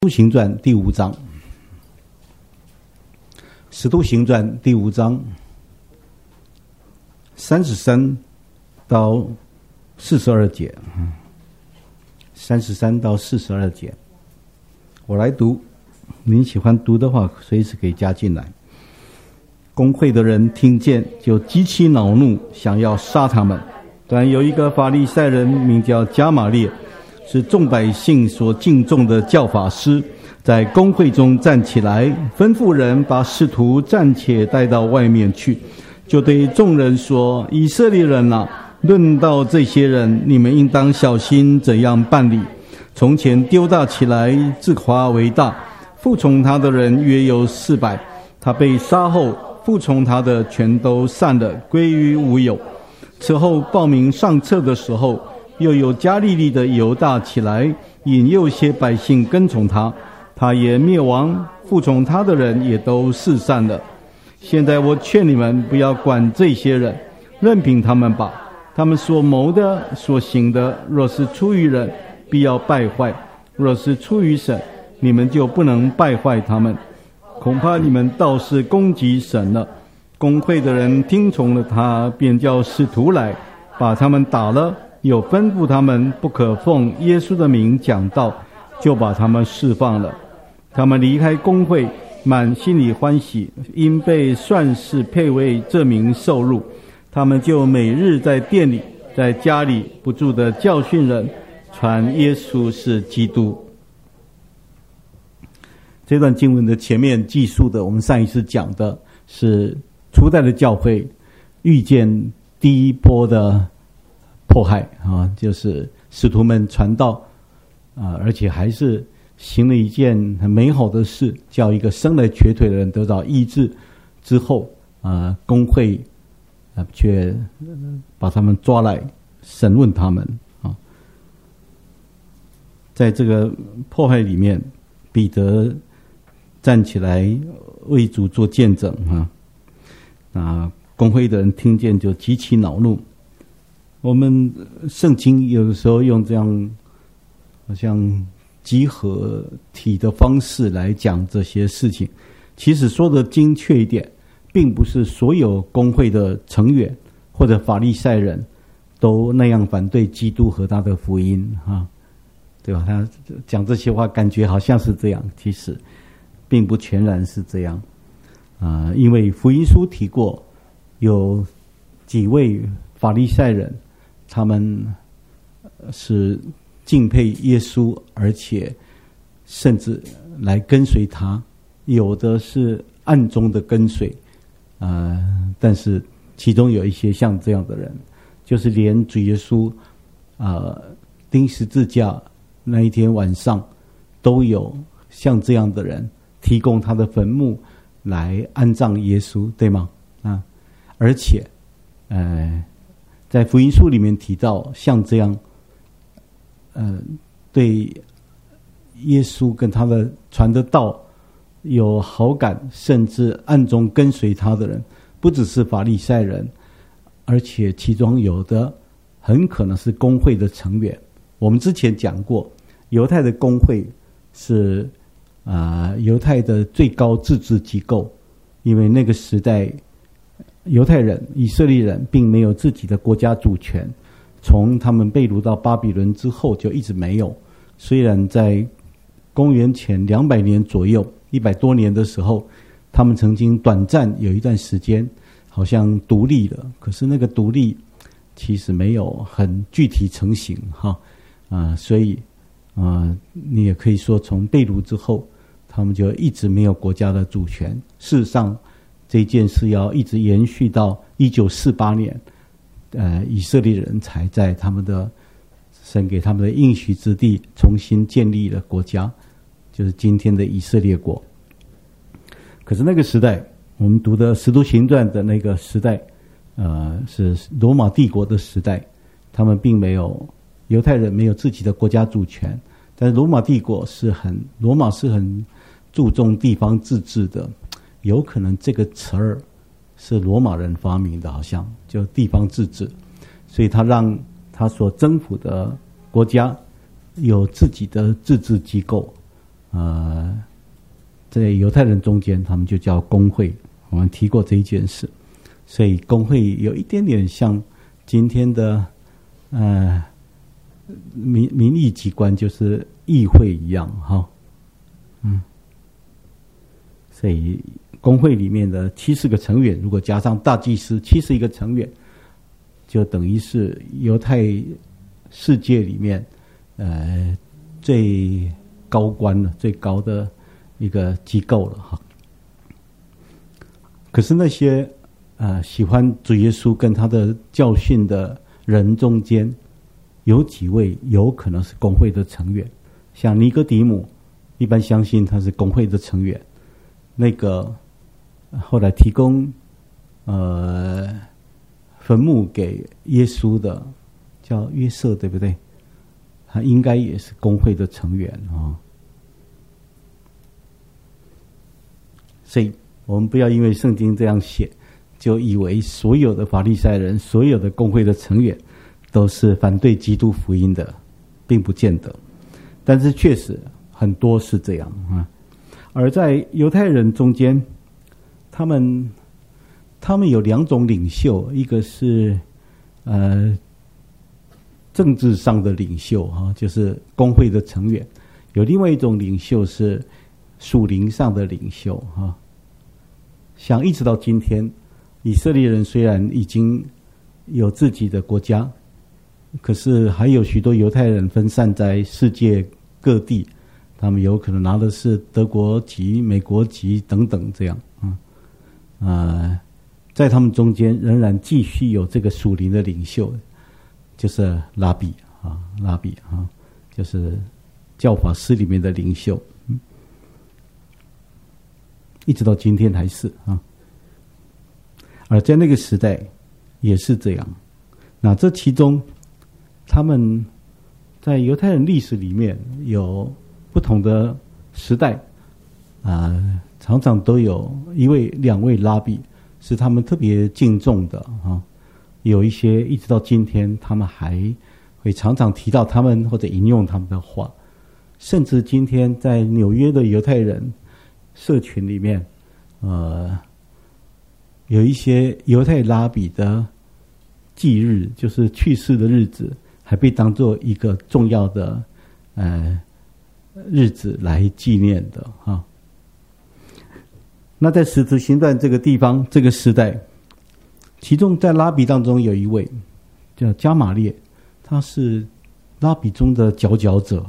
使徒行传第5章，使徒行传第5章33到42节，33到42节，我来读，您喜欢读的话，随时可以加进来。公会的人听见，就极其恼怒，想要杀他们。但有一个法利赛人，名叫加玛列，是众百姓所敬重的教法师，在公会中站起来，吩咐人把使徒暂且带到外面去，就对众人说：以色列人啊，论到这些人，你们应当小心怎样办理。从前丢大起来，自夸为大，服从他的人约有400，他被杀后，服从他的全都散了，归于无有。此后报名上册的时候，又有加利利的犹大起来，引诱些百姓跟从他，他也灭亡，服从他的人也都四散了。现在我劝你们不要管这些人，任凭他们吧。他们所谋的所行的，若是出于人，必要败坏；若是出于神，你们就不能败坏他们。恐怕你们倒是攻击神了。公会的人听从了他，便叫使徒来，把他们打了，又吩咐他们不可奉耶稣的名讲道，就把他们释放了。他们离开公会，满心里欢喜，因被算是配为这名受辱。他们就每日在店里，在家里不住地教训人，传耶稣是基督。这段经文的前面记述的，我们上一次讲的是初代的教会遇见第一波的迫害啊，就是使徒们传道啊，而且还是行了一件很美好的事，叫一个生来瘸腿的人得到医治之后啊，公会却把他们抓来审问他们啊。在这个迫害里面，彼得站起来为主做见证啊，公会的人听见就极其恼怒。我们圣经有的时候用这样好像集合体的方式来讲这些事情，其实说的精确一点，并不是所有公会的成员或者法利赛人都那样反对基督和他的福音对吧？他讲这些话感觉好像是这样，其实并不全然是这样因为福音书提过有几位法利赛人，他们是敬佩耶稣，而且甚至来跟随他，有的是暗中的跟随但是其中有一些像这样的人，就是连主耶稣钉十字架那一天晚上，都有像这样的人提供他的坟墓来安葬耶稣，对吗？而且在福音书里面提到像这样对耶稣跟他的传的道有好感，甚至暗中跟随他的人，不只是法利赛人，而且其中有的很可能是公会的成员。我们之前讲过，犹太的公会是犹太的最高自治机构，因为那个时代犹太人以色列人并没有自己的国家主权，从他们被掳到巴比伦之后就一直没有。虽然在公元前200年左右100多年的时候，他们曾经短暂有一段时间好像独立了，可是那个独立其实没有很具体成型所以你也可以说从被掳之后，他们就一直没有国家的主权。事实上这件事要一直延续到1948年以色列人才在他们的神给他们的应许之地重新建立了国家，就是今天的以色列国。可是那个时代，我们读的使徒行传的那个时代是罗马帝国的时代，他们并没有，犹太人没有自己的国家主权，但是罗马帝国罗马是很注重地方自治的，有可能这个词儿是罗马人发明的，好像就地方自治，所以他让他所征服的国家有自己的自治机构在犹太人中间，他们就叫公会。我们提过这一件事，所以公会有一点点像今天的民意机关，就是议会一样哈。所以公会里面的70个成员，如果加上大祭司71个成员，就等于是犹太世界里面最高官了，最高的一个机构了哈。可是那些喜欢主耶稣跟他的教训的人中间，有几位有可能是公会的成员，像尼哥底母，一般相信他是公会的成员。那个后来提供坟墓给耶稣的叫约瑟，对不对？他应该也是公会的成员啊。所以我们不要因为圣经这样写，就以为所有的法利赛人、所有的公会的成员都是反对基督福音的，并不见得。但是确实很多是这样啊。而在犹太人中间，他们有2种领袖，一个是政治上的领袖哈，就是公会的成员；有另外一种领袖是属灵上的领袖哈。像一直到今天，以色列人虽然已经有自己的国家，可是还有许多犹太人分散在世界各地。他们有可能拿的是德国籍、美国籍等等这样在他们中间仍然继续有这个属灵的领袖，就是拉比就是教法师里面的领袖，一直到今天还是而在那个时代也是这样。那这其中，他们在犹太人历史里面有不同的时代常常都有1位、2位拉比是他们特别敬重的有一些一直到今天，他们还会常常提到他们或者引用他们的话，甚至今天在纽约的犹太人社群里面，有一些犹太拉比的忌日，就是去世的日子，还被当作一个重要的日子来纪念的哈。那在使徒行传这个地方，这个时代，其中在拉比当中有一位叫加玛列，他是拉比中的佼佼者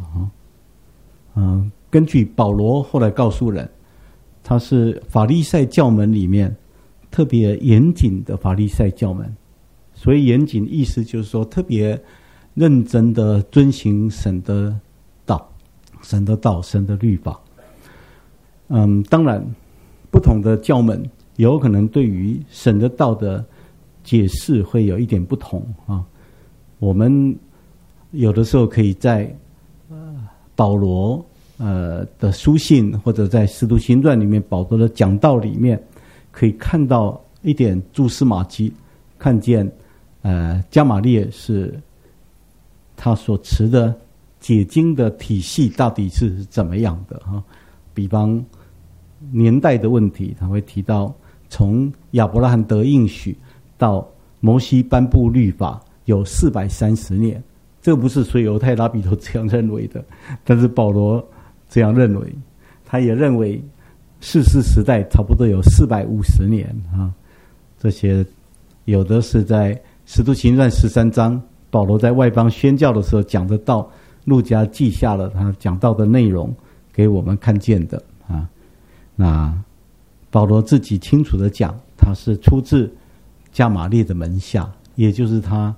根据保罗后来告诉人，他是法利赛教门里面特别严谨的法利赛教门。所以严谨意思就是说特别认真的遵行神的道、神的律法。当然不同的教门有可能对于神的道的解释会有一点不同我们有的时候可以在保罗的书信，或者在使徒行传里面保罗的讲道里面，可以看到一点蛛丝马迹，看见加玛列是他所持的解经的体系到底是怎么样的比方年代的问题，他会提到从亚伯拉罕得应许到摩西颁布律法有430年，这不是所有犹太拉比都这样认为的，但是保罗这样认为。他也认为士师时代差不多有450年这些有的是在使徒行传13章保罗在外邦宣教的时候讲的道，路加记下了他讲道的内容给我们看见的那保罗自己清楚的讲，他是出自加玛列的门下，也就是他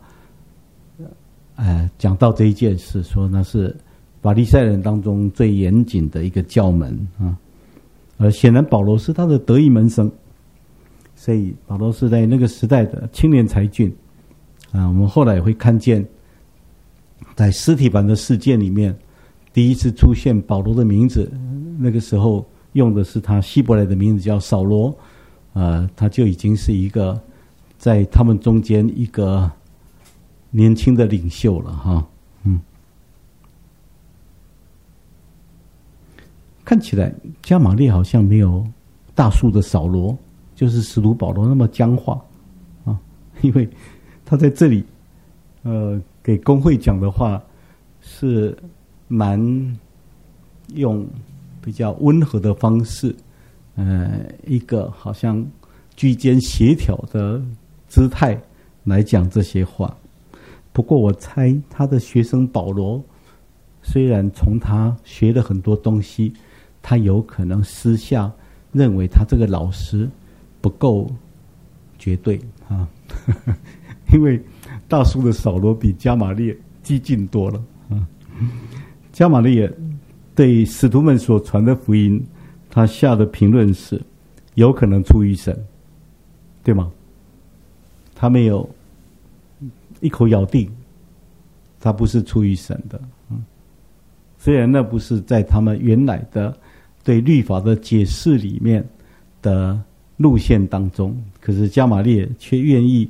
讲到这一件事，说那是法利赛人当中最严谨的一个教门而显然保罗是他的得意门生，所以保罗是在那个时代的青年才俊我们后来也会看见在司提反的事件里面，第一次出现保罗的名字，那个时候用的是他希伯来的名字叫扫罗他就已经是一个在他们中间一个年轻的领袖了看起来加玛列好像没有大数的扫罗，就是使徒保罗那么僵化啊，因为他在这里给公会讲的话是蛮用比较温和的方式，一个好像居间协调的姿态来讲这些话。不过我猜他的学生保罗虽然从他学了很多东西，他有可能私下认为他这个老师不够绝对啊，因为大数的扫罗比加玛列激进多了啊。加玛列对使徒们所传的福音，他下的评论是有可能出于神，对吗？他没有一口咬定他不是出于神的。虽然那不是在他们原来的对律法的解释里面的路线当中，可是加玛列却愿意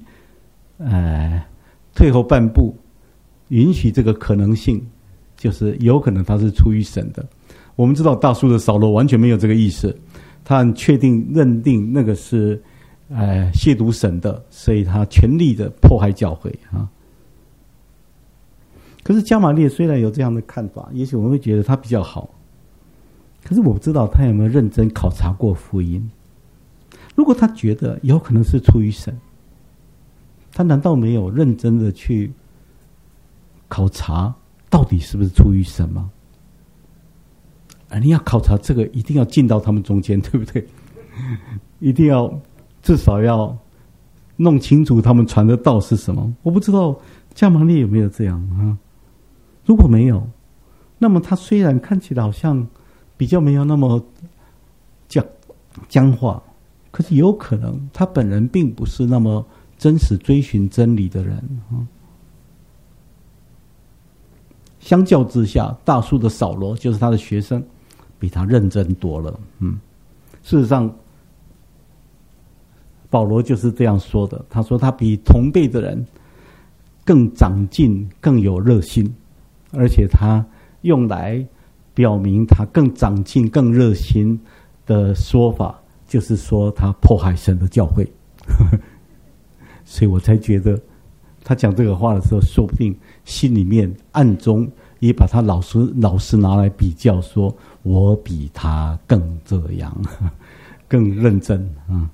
退后半步，允许这个可能性，就是有可能他是出于神的。我们知道大数的扫罗完全没有这个意思，他很确定认定那个是亵渎神的，所以他全力的迫害教会啊。可是加玛列虽然有这样的看法，也许我们会觉得他比较好，可是我不知道他有没有认真考察过福音。如果他觉得有可能是出于神，他难道没有认真的去考察到底是不是出于神吗？你要考察这个，一定要进到他们中间，对不对？一定要至少要弄清楚他们传的道是什么。我不知道加玛列有没有这样啊？如果没有，那么他虽然看起来好像比较没有那么僵化，可是有可能他本人并不是那么真实追寻真理的人啊。相较之下，大数的扫罗就是他的学生，比他认真多了。事实上，保罗就是这样说的。他说他比同辈的人更长进，更有热心，而且他用来表明他更长进、更热心的说法，就是说他迫害神的教会。所以我才觉得他讲这个话的时候，说不定心里面暗中也把他老师拿来比较，说我比他更这样，更认真啊。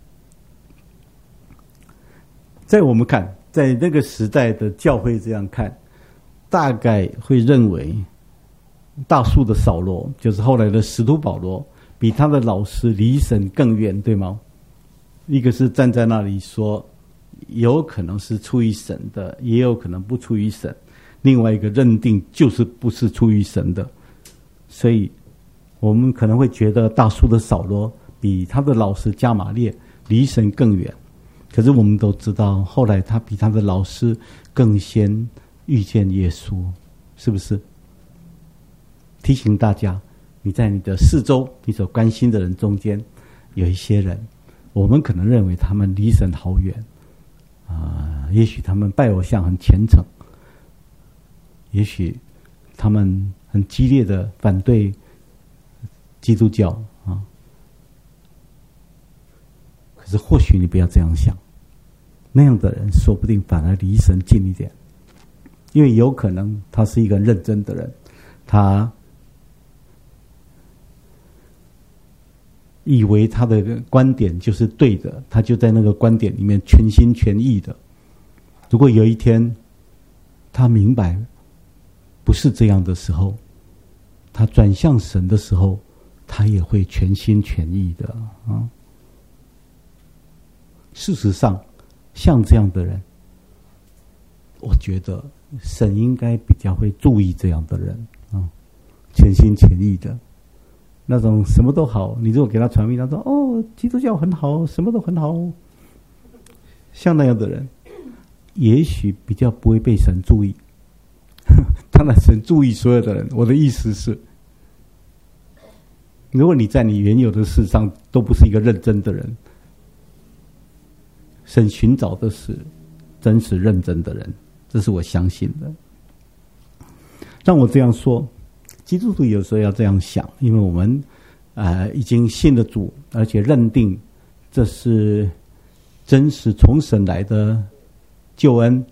在我们看，在那个时代的教会这样看，大概会认为大数的扫罗，就是后来的使徒保罗，比他的老师离神更远，对吗？一个是站在那里说有可能是出于神的，也有可能不出于神，另外一个认定就是不是出于神的。所以我们可能会觉得大数的扫罗比他的老师加玛列离神更远，可是我们都知道后来他比他的老师更先遇见耶稣，是不是？提醒大家，你在你的四周，你所关心的人中间，有一些人我们可能认为他们离神好远也许他们拜偶像很虔诚，也许他们很激烈的反对基督教可是或许你不要这样想，那样的人说不定反而离神近一点，因为有可能他是一个认真的人，他以为他的观点就是对的，他就在那个观点里面全心全意的。如果有一天他明白不是这样的时候，他转向神的时候，他也会全心全意的事实上，像这样的人，我觉得神应该比较会注意这样的人全心全意的。那种什么都好，你如果给他传福音，他说基督教很好，什么都很好，像那样的人也许比较不会被神注意。当然神注意所有的人，我的意思是，如果你在你原有的事上都不是一个认真的人，神寻找的是真实认真的人，这是我相信的。让我这样说， 基督徒有时候要这样想，因为我们已经信了主，而且认定这是真实从神来的救恩，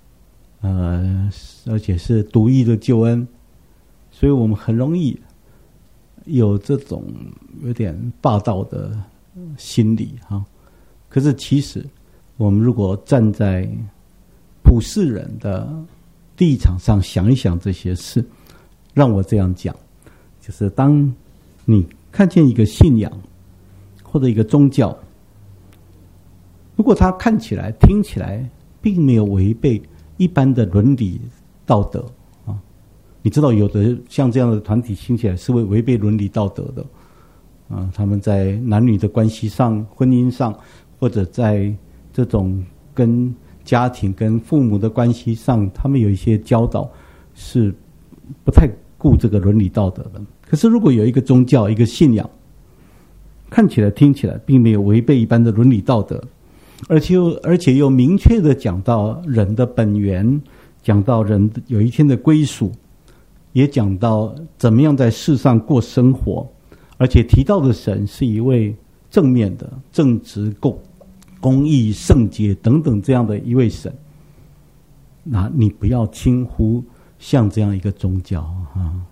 而且是独一的救恩，所以我们很容易有这种有点霸道的心理哈。可是其实我们如果站在普世人的立场上想一想这些事，让我这样讲，就是当你看见一个信仰或者一个宗教，如果它看起来听起来并没有违背一般的伦理道德啊，你知道有的像这样的团体听起来是会违背伦理道德的啊，他们在男女的关系上、婚姻上，或者在这种跟家庭、跟父母的关系上，他们有一些教导是不太顾这个伦理道德的。可是如果有一个宗教、一个信仰，看起来、听起来并没有违背一般的伦理道德，而且又明确的讲到人的本源，讲到人有一天的归属，也讲到怎么样在世上过生活，而且提到的神是一位正面的、正直、公义、圣洁等等这样的一位神，那你不要轻忽像这样一个宗教啊，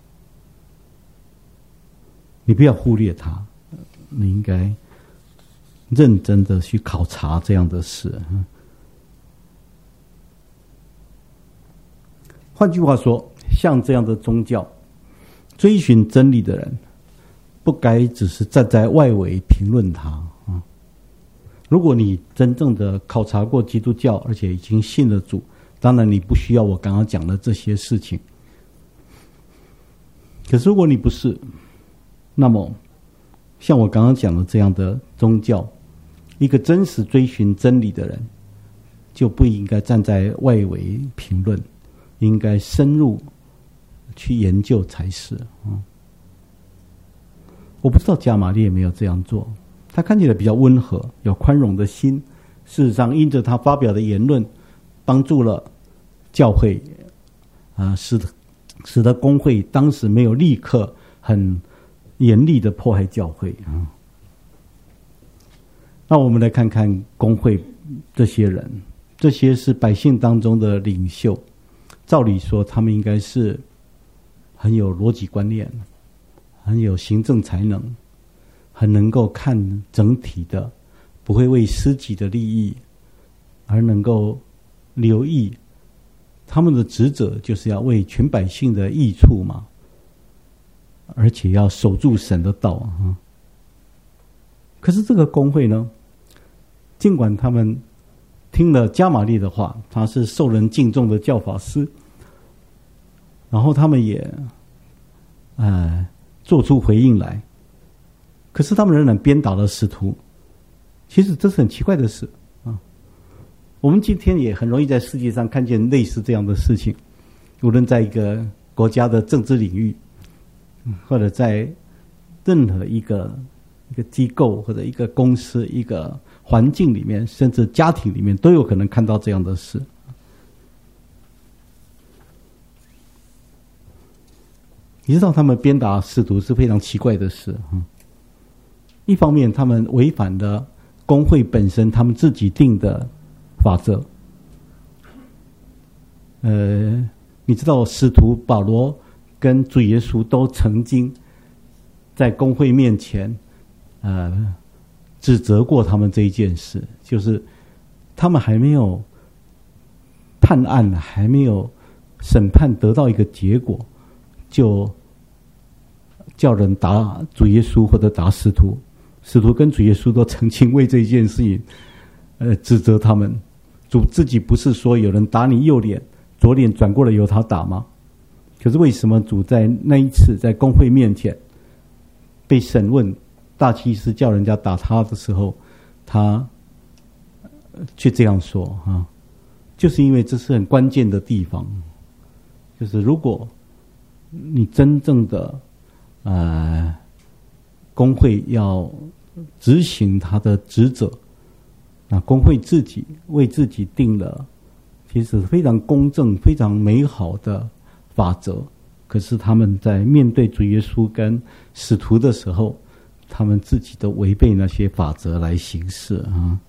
你不要忽略它，你应该认真的去考察这样的事。换句话说，像这样的宗教，追寻真理的人，不该只是站在外围评论它啊。如果你真正的考察过基督教，而且已经信了主，当然你不需要我刚刚讲的这些事情。可是如果你不是，那么像我刚刚讲的这样的宗教，一个真实追寻真理的人，就不应该站在外围评论，应该深入去研究才是。我不知道加玛列没有这样做，他看起来比较温和，有宽容的心。事实上，因着他发表的言论，帮助了教会，使得公会当时没有立刻很严厉的迫害教会啊。那我们来看看公会这些人，这些是百姓当中的领袖，照理说他们应该是很有逻辑观念，很有行政才能，很能够看整体的，不会为私己的利益，而能够留意他们的职责就是要为全百姓的益处嘛，而且要守住神的道啊。可是这个公会呢，尽管他们听了加玛列的话，他是受人敬重的教法师，然后他们也做出回应来，可是他们仍然鞭打了使徒。其实这是很奇怪的事啊。我们今天也很容易在世界上看见类似这样的事情，无论在一个国家的政治领域，或者在任何一个机构或者一个公司、一个环境里面，甚至家庭里面，都有可能看到这样的事。你知道他们鞭打使徒是非常奇怪的事。一方面他们违反了公会本身他们自己定的法则。你知道使徒保罗跟主耶稣都曾经在公会面前指责过他们这一件事，就是他们还没有判案，还没有审判得到一个结果，就叫人打主耶稣或者打使徒。使徒跟主耶稣都曾经为这件事情指责他们。主自己不是说有人打你右脸，左脸转过来由他打吗？可是为什么主在那一次在公会面前被审问，大祭司叫人家打他的时候，他却这样说啊？就是因为这是很关键的地方，就是如果你真正的公会要执行他的职责，那公会自己为自己定了其实非常公正、非常美好的法则， 可是他们在面对主耶稣跟使徒的时候，他们自己都违背那些法则来行事啊。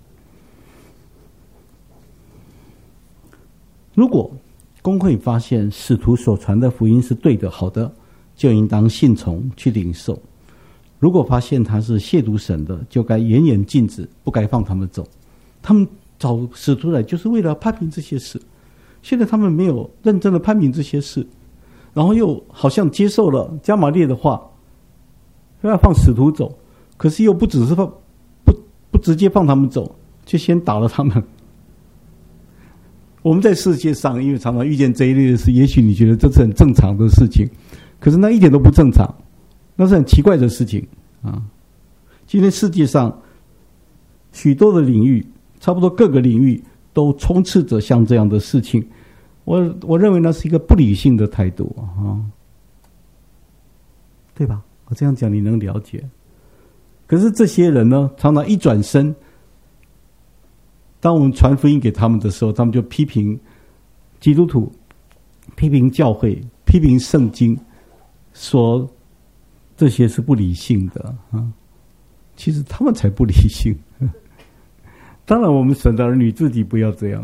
如果公会发现使徒所传的福音是对的、好的，就应当信从去领受；如果发现他是亵渎神的，就该严严禁止，不该放他们走。他们找使徒来就是为了判明这些事，现在他们没有认真的判明这些事，然后又好像接受了加玛列的话，要放使徒走，可是又不只是不直接放他们走，就先打了他们。我们在世界上因为常常遇见这一类的事，也许你觉得这是很正常的事情，可是那一点都不正常，那是很奇怪的事情啊！今天世界上许多的领域，差不多各个领域都充斥着像这样的事情，我认为那是一个不理性的态度啊，对吧？我这样讲你能了解。可是这些人呢，常常一转身，当我们传福音给他们的时候，他们就批评基督徒，批评教会，批评圣经，说这些是不理性的啊。其实他们才不理性。当然我们神的儿女自己不要这样。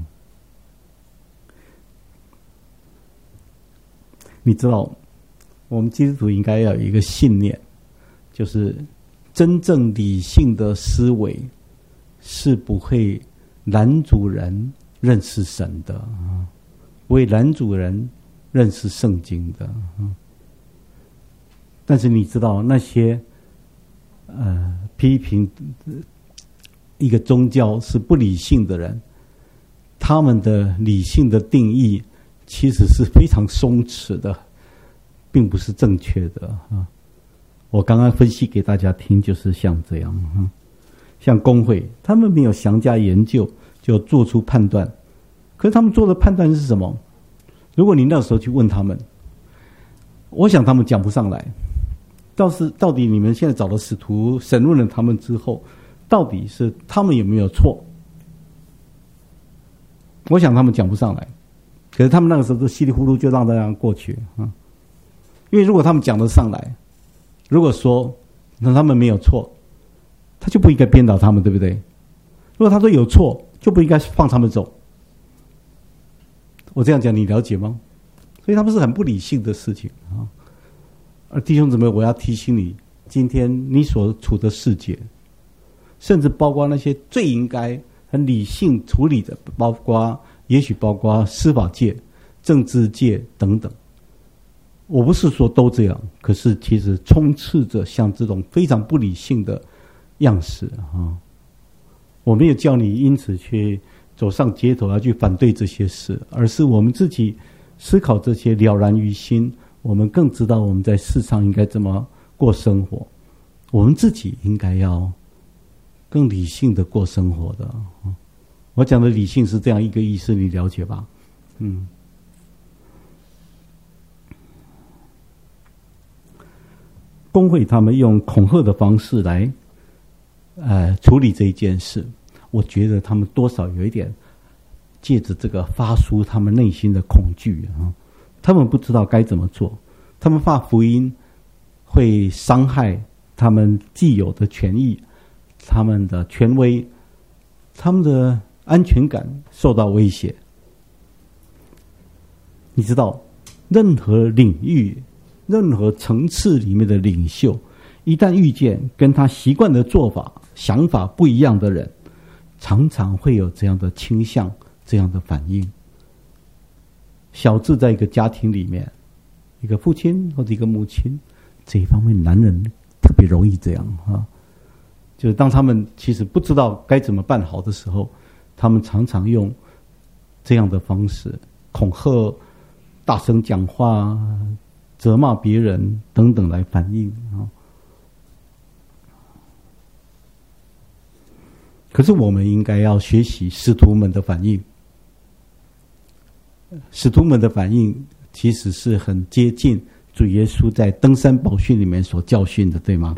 你知道我们基督徒应该要有一个信念，就是真正理性的思维是不会拦阻人认识神的，不会拦阻人认识圣经的。但是你知道那些批评一个宗教是不理性的人，他们的理性的定义其实是非常松弛的，并不是正确的啊。我刚刚分析给大家听，就是像这样啊。像公会，他们没有详加研究就做出判断，可是他们做的判断是什么？如果你那时候去问他们，我想他们讲不上来。到底你们现在找了使徒审问了他们之后，到底是他们有没有错？我想他们讲不上来。可是他们那个时候都稀里糊涂就让这样过去啊。因为如果他们讲得上来，如果说那他们没有错，他就不应该编导他们，对不对？如果他说有错，就不应该放他们走。我这样讲你了解吗？所以他们是很不理性的事情啊。而弟兄姊妹，我要提醒你，今天你所处的世界，甚至包括那些最应该很理性处理的，也许包括司法界、政治界等等。我不是说都这样，可是其实充斥着像这种非常不理性的样式啊。我没有叫你因此去走上街头要去反对这些事，而是我们自己思考这些了然于心，我们更知道我们在世上应该怎么过生活，我们自己应该要更理性的过生活的。我讲的理性是这样一个意思，你了解吧？公会他们用恐吓的方式来处理这一件事，我觉得他们多少有一点借着这个发出他们内心的恐惧啊。他们不知道该怎么做，他们怕福音会伤害他们既有的权益，他们的权威，他们的安全感受到威胁。你知道，任何领域、任何层次里面的领袖，一旦遇见跟他习惯的做法、想法不一样的人，常常会有这样的倾向、这样的反应。小至在一个家庭里面，一个父亲或者一个母亲，这一方面男人特别容易这样啊。就是当他们其实不知道该怎么办好的时候，他们常常用这样的方式恐吓、大声讲话、责骂别人等等来反应啊。可是我们应该要学习使徒们的反应。使徒们的反应其实是很接近主耶稣在登山宝训里面所教训的，对吗？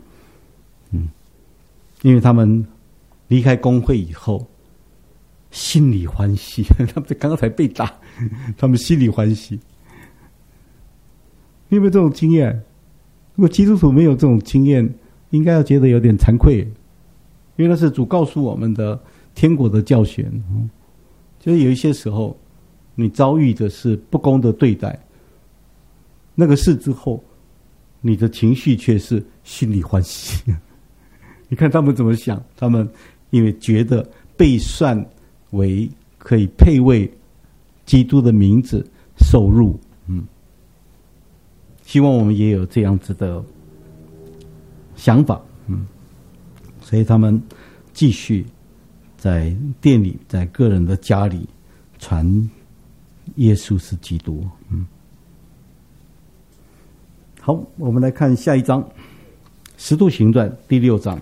因为他们离开公会以后，心里欢喜。他们刚刚才被打，他们心里欢喜。 你有没有这种经验？如果基督徒没有这种经验，应该要觉得有点惭愧，因为那是主告诉我们的天国的教训。就是有一些时候，你遭遇的是不公的对待，那个事之后，你的情绪却是心里欢喜。你看他们怎么想？他们因为觉得被算为可以配为基督的名字受辱。希望我们也有这样子的想法。所以他们继续在店里，在个人的家里传耶稣是基督。好，我们来看下一章，《使徒行传》第6章。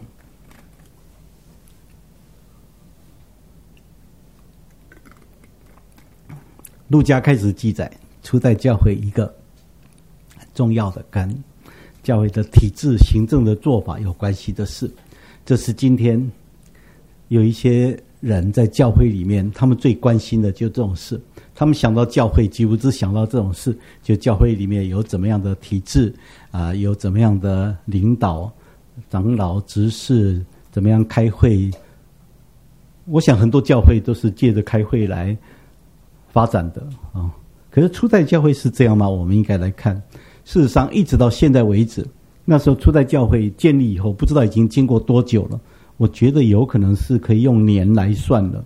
路加开始记载初代教会一个很重要的跟教会的体制行政的做法有关系的事。这是今天有一些人在教会里面，他们最关心的就这种事。他们想到教会几乎只想到这种事，就教会里面有怎么样的体制有怎么样的领导、长老、执事，怎么样开会。我想很多教会都是借着开会来发展的可是初代教会是这样吗？我们应该来看，事实上一直到现在为止，那时候初代教会建立以后，不知道已经经过多久了。我觉得有可能是可以用年来算的，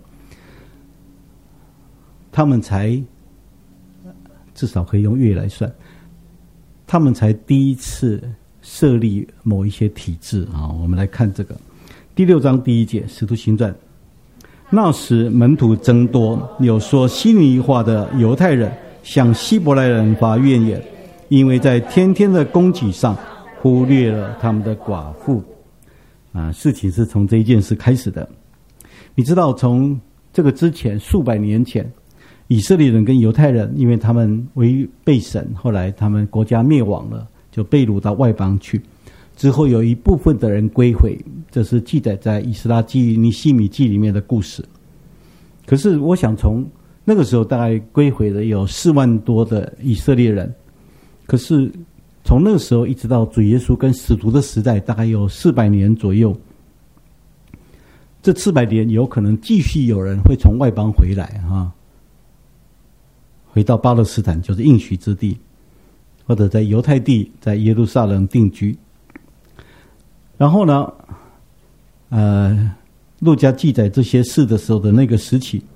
他们才至少可以用月来算，他们才第一次设立某一些体制我们来看这个第6章第1节，《使徒行传》。那时门徒增多，有说希利尼话的犹太人向希伯来人发怨言，因为在天天的供给上忽略了他们的寡妇。事情是从这一件事开始的。你知道，从这个之前数百年前，以色列人跟犹太人，因为他们违背神，后来他们国家灭亡了，就被掳到外邦去。之后有一部分的人归回，这是记载在以斯拉记、尼希米记里面的故事。可是我想从那个时候大概归回了有4万多的以色列人，可是从那个时候一直到主耶稣跟使徒的时代，大概有400年左右。这400年有可能继续有人会从外邦回来回到巴勒斯坦，就是应许之地，或者在犹太地，在耶路撒冷定居。然后呢，路加记载这些事的时候的那个时期，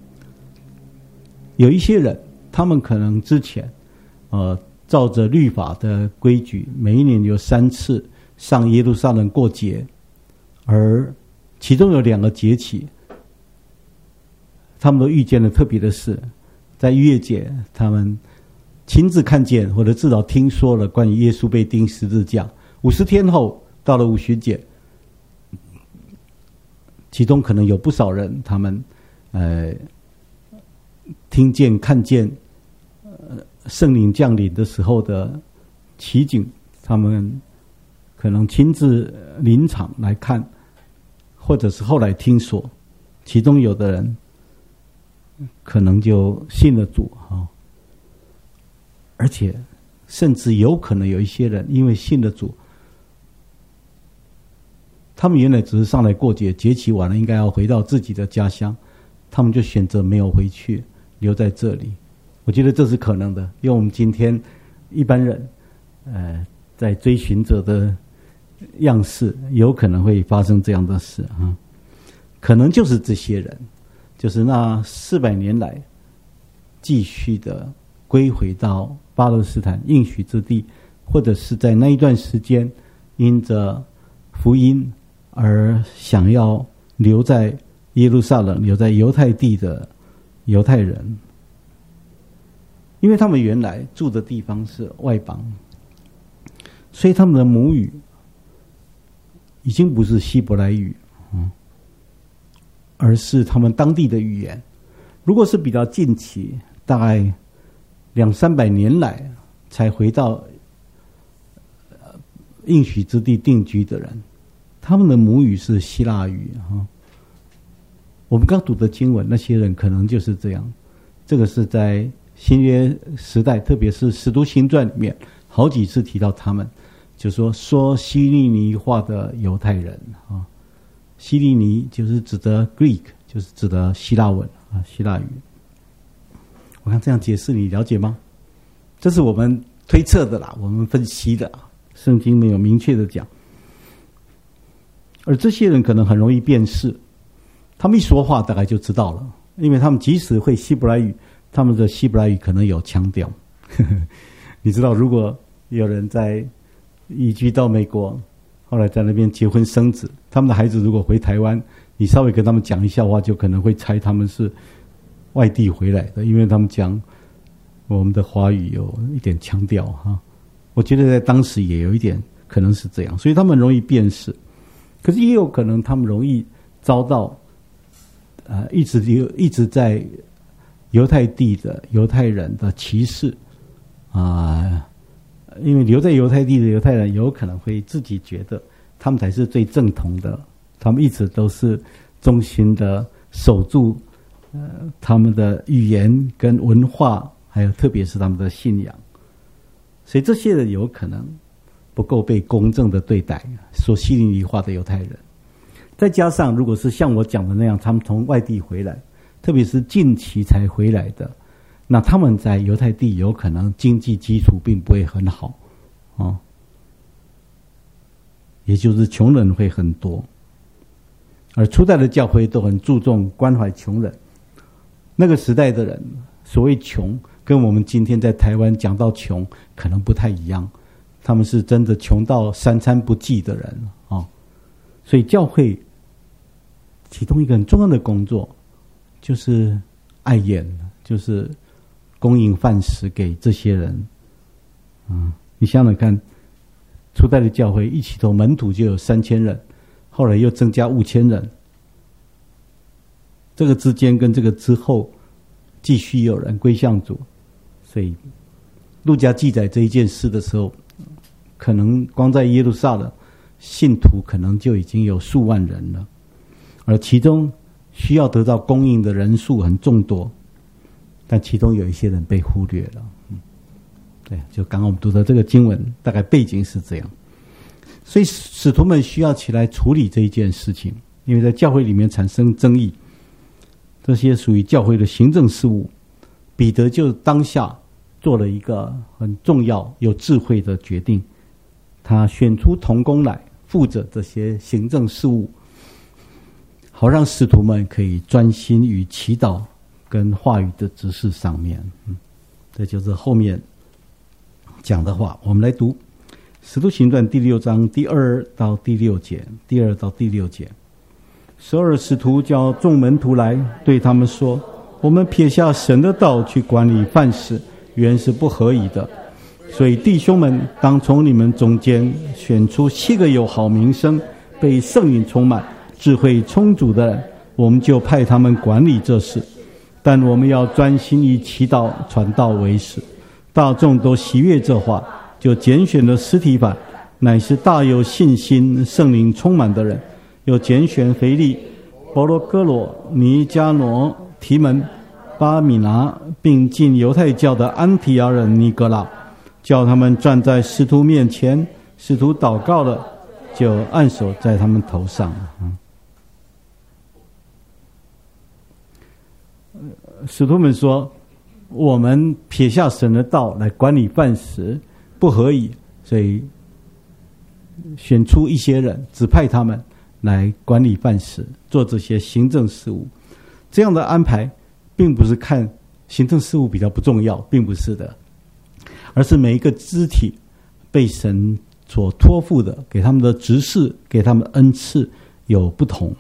有一些人，他们可能之前照着律法的规矩，每一年有3次上耶路撒冷过节，而其中有2个节期，他们都遇见了特别的事。在逾越节，他们亲自看见或者至少听说了关于耶稣被钉十字架。50天后到了50节，其中可能有不少人，他们听见看见圣灵降临的时候的奇景，他们可能亲自临场来看，或者是后来听说，其中有的人可能就信了主而且甚至有可能有一些人因为信了主，他们原来只是上来过节，节期完了应该要回到自己的家乡，他们就选择没有回去，留在这里。我觉得这是可能的，因为我们今天一般人在追寻者的样式，有可能会发生这样的事可能就是这些人，就是那400年来继续的归回到巴勒斯坦应许之地，或者是在那一段时间因着福音而想要留在耶路撒冷、留在犹太地的犹太人。因为他们原来住的地方是外邦，所以他们的母语已经不是希伯来语而是他们当地的语言。如果是比较近期，大概200-300年来才回到应许之地定居的人，他们的母语是希腊语我们刚读的经文，那些人可能就是这样。这个是在新约时代，特别是使徒行传里面好几次提到他们，就说希利尼话的犹太人啊，希利尼就是指的 Greek， 就是指的希腊文啊，希腊语。我看这样解释你了解吗？这是我们推测的啦，我们分析的，圣经没有明确的讲。而这些人可能很容易辨识，他们一说话大概就知道了，因为他们即使会希伯来语，他们的希伯来语可能有腔调。你知道，如果有人在移居到美国，后来在那边结婚生子，他们的孩子如果回台湾，你稍微跟他们讲一下话，就可能会猜他们是外地回来的，因为他们讲我们的华语有一点腔调哈。我觉得在当时也有一点可能是这样，所以他们容易辨识。可是也有可能他们容易遭到一直在犹太地的犹太人的歧视因为留在犹太地的犹太人有可能会自己觉得他们才是最正统的，他们一直都是忠心的守住他们的语言跟文化，还有特别是他们的信仰，所以这些人有可能不够被公正的对待，说希利尼话的犹太人。再加上如果是像我讲的那样，他们从外地回来，特别是近期才回来的，那他们在犹太地有可能经济基础并不会很好也就是穷人会很多。而初代的教会都很注重关怀穷人，那个时代的人所谓穷跟我们今天在台湾讲到穷可能不太一样，他们是真的穷到三餐不继的人所以教会其中一个很重要的工作就是爱宴，就是供应饭食给这些人你想想看，初代的教会一起头门徒就有3000人，后来又增加5000人，这个之间跟这个之后继续有人归向主，所以路加记载这一件事的时候，可能光在耶路撒冷信徒可能就已经有数万人了，而其中需要得到供应的人数很众多，但其中有一些人被忽略了对，就刚刚我们读的这个经文大概背景是这样。所以使徒们需要起来处理这一件事情，因为在教会里面产生争议，这些属于教会的行政事务，彼得就当下做了一个很重要有智慧的决定，他选出同工来负责这些行政事务，好让使徒们可以专心于祈祷跟话语的指示上面这就是后面讲的话。我们来读使徒行传第6章第2到第6节。12使徒叫众门徒来，对他们说，我们撇下神的道去管理饭食，原是不合宜的。所以弟兄们，当从你们中间选出7个有好名声、被圣灵充满、智慧充足的人，我们就派他们管理这事。但我们要专心以祈祷传道为事。大众都喜悦这话，就拣选了司提反，乃是大有信心、圣灵充满的人，又拣选腓利、保罗哥罗、尼加挪、提门、巴米拿，并进犹太教的安提亚人尼格拉，叫他们站在使徒面前。使徒祷告了，就按手在他们头上。使徒们说，我们撇下神的道来管理饭食不合宜，所以选出一些人，指派他们来管理饭食，做这些行政事务。这样的安排并不是看行政事务比较不重要，并不是的，而是每一个肢体被神所托付的，给他们的职事，给他们的恩赐有不同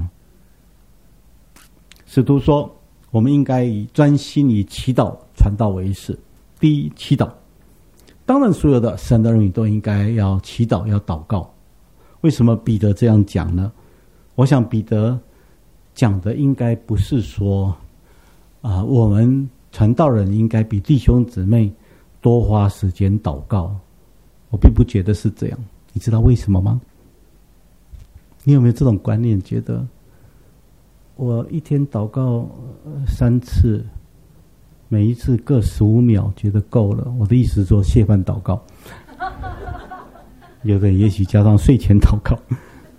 使徒说，我们应该专心以祈祷传道为事。第一，祈祷。当然所有的神的儿女都应该要祈祷，要祷告。为什么彼得这样讲呢？我想彼得讲的应该不是说我们传道人应该比弟兄姊妹多花时间祷告。我并不觉得是这样。你知道为什么吗？你有没有这种观念，觉得我一天祷告3次， 每一次各15秒，觉得够了。我的意思是说，谢饭祷告，有的也许加上睡前祷告。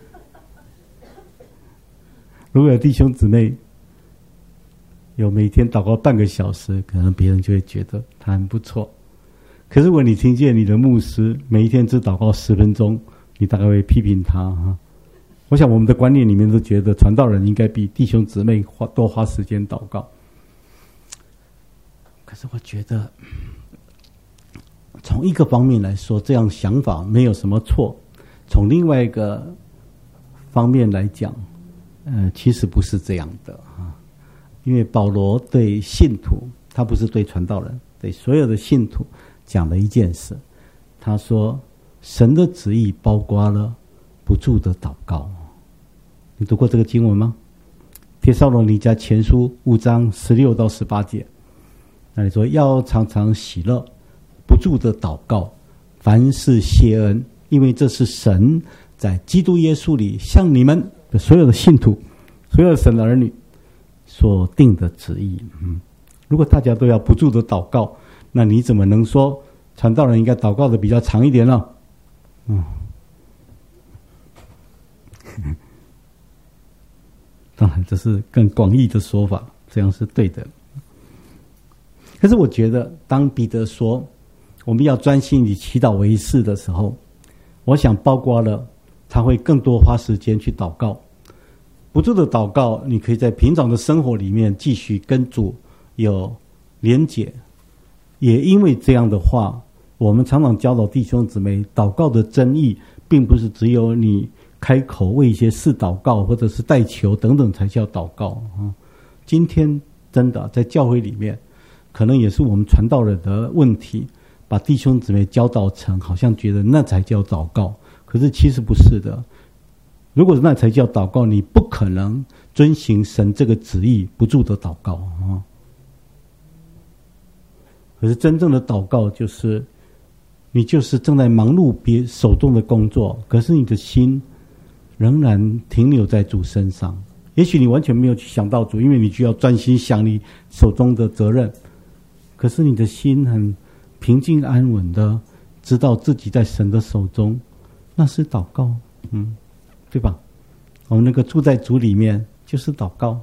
如果有弟兄姊妹有每天祷告半个小时，可能别人就会觉得他很不错。可是如果你听见你的牧师每一天只祷告10分钟，你大概会批评他哈。我想我们的观念里面都觉得传道人应该比弟兄姊妹多花时间祷告。可是我觉得从一个方面来说，这样想法没有什么错。从另外一个方面来讲，其实不是这样的啊。因为保罗对信徒，他不是对传道人，对所有的信徒讲了一件事。他说神的旨意包括了不住的祷告。你读过这个经文吗？帖撒罗尼迦前书5章16到18节，那里说要常常喜乐，不住的祷告，凡事谢恩，因为这是神在基督耶稣里向你们的所有的信徒，所有的神的儿女所定的旨意。如果大家都要不住的祷告，那你怎么能说传道人应该祷告的比较长一点呢？当然这是更广义的说法，这样是对的。可是我觉得当彼得说我们要专心以祈祷为事的时候，我想包括了他会更多花时间去祷告。不住的祷告，你可以在平常的生活里面继续跟主有连结。也因为这样的话，我们常常教导弟兄姊妹，祷告的真意并不是只有你开口为一些事祷告，或者是代求等等才叫祷告。今天真的在教会里面，可能也是我们传道人的问题，把弟兄姊妹教导成好像觉得那才叫祷告，可是其实不是的。如果那才叫祷告，你不可能遵行神这个旨意不住的祷告。可是真正的祷告就是你就是正在忙碌别手中的工作，可是你的心仍然停留在主身上。也许你完全没有去想到主，因为你需要专心想你手中的责任，可是你的心很平静安稳的知道自己在神的手中，那是祷告。对吧？我们那个住在主里面就是祷告。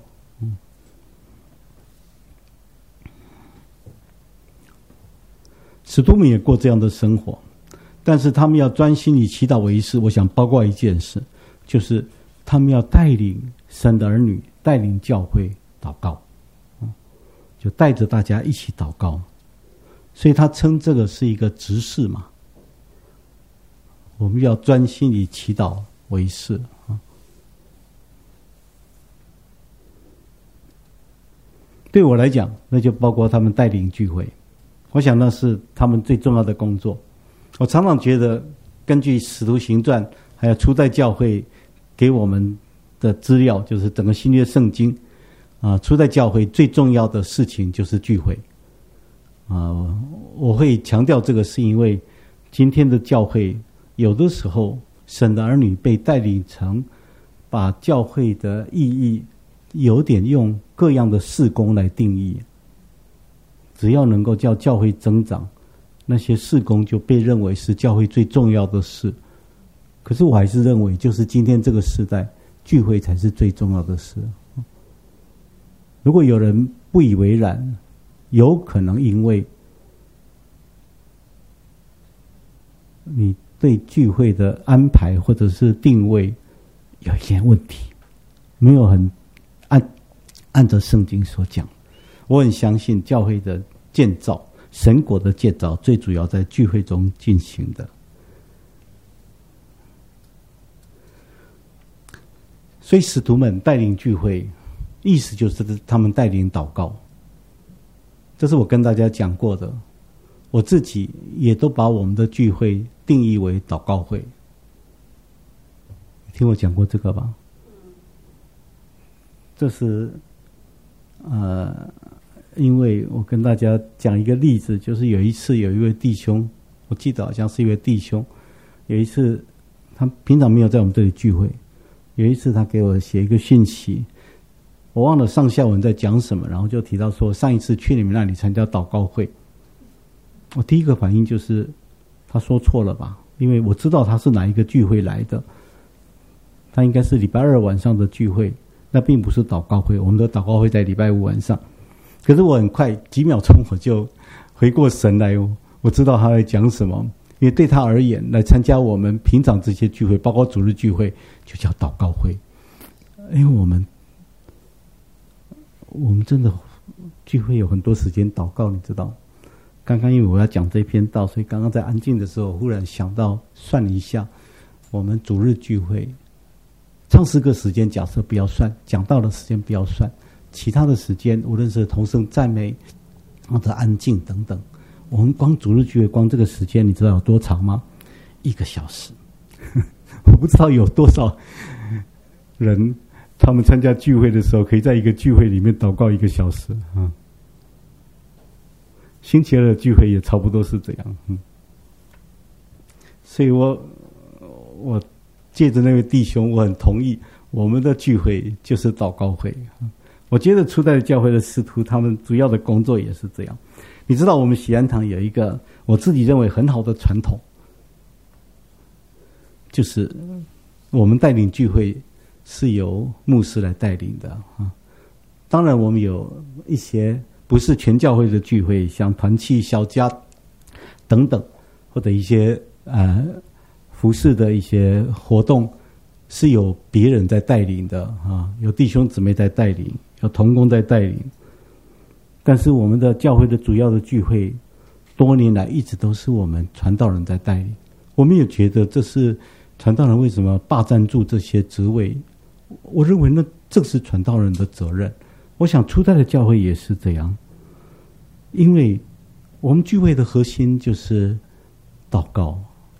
使徒们也过这样的生活，但是他们要专心以祈祷为事。我想包括一件事，就是他们要带领神的儿女，带领教会祷告，就带着大家一起祷告。所以他称这个是一个执事嘛。我们要专心以祈祷为事。对我来讲，那就包括他们带领聚会，我想那是他们最重要的工作。我常常觉得，根据使徒行传还有初代教会给我们的资料，就是整个新约圣经初代教会最重要的事情就是聚会。我会强调这个，是因为今天的教会有的时候神的儿女被带领成把教会的意义有点用各样的事工来定义，只要能够叫教会增长，那些事工就被认为是教会最重要的事。可是我还是认为，就是今天这个时代，聚会才是最重要的事。如果有人不以为然，有可能因为你对聚会的安排或者是定位有一些问题，没有很按照圣经所讲。我很相信教会的建造，神国的建造最主要在聚会中进行的。所以使徒们带领聚会，意思就是他们带领祷告。这是我跟大家讲过的，我自己也都把我们的聚会定义为祷告会。听我讲过这个吧？这是因为我跟大家讲一个例子，就是有一次有一位弟兄，我记得好像是一位弟兄，有一次他平常没有在我们这里聚会，有一次他给我写一个讯息， 我忘了上下文在讲什么，然后就提到说上一次去你们那里参加祷告会，我第一个反应就是他说错了吧，因为我知道他是哪一个聚会来的，他应该是礼拜二晚上的聚会，那并不是祷告会，我们的祷告会在礼拜五晚上。可是我很快几秒钟我就回过神来，我知道他在讲什么，因为对他而言，来参加我们平常这些聚会，包括主日聚会，就叫祷告会。因为我们真的聚会有很多时间祷告，你知道。刚刚因为我要讲这篇道，所以刚刚在安静的时候，忽然想到算了一下，我们主日聚会唱诗歌时间假设不要算，讲道的时间不要算，其他的时间无论是同声赞美或者安静等等，我们光主日聚会光这个时间你知道有多长吗？1个小时。我不知道有多少人他们参加聚会的时候可以在一个聚会里面祷告1个小时啊。星期二的聚会也差不多是这样，所以我借着那位弟兄，我很同意我们的聚会就是祷告会。我觉得初代的教会的使徒他们主要的工作也是这样。你知道我们喜安堂有一个我自己认为很好的传统，就是我们带领聚会是由牧师来带领的啊。当然我们有一些不是全教会的聚会，像团契、小家等等，或者一些服事的一些活动，是有别人在带领的啊，有弟兄姊妹在带领，有同工在带领。但是我们的教会的主要的聚会，多年来一直都是我们传道人在带领。我们也觉得这是传道人为什么霸占住这些职位，我认为那正是传道人的责任。我想初代的教会也是这样，因为我们聚会的核心就是祷告，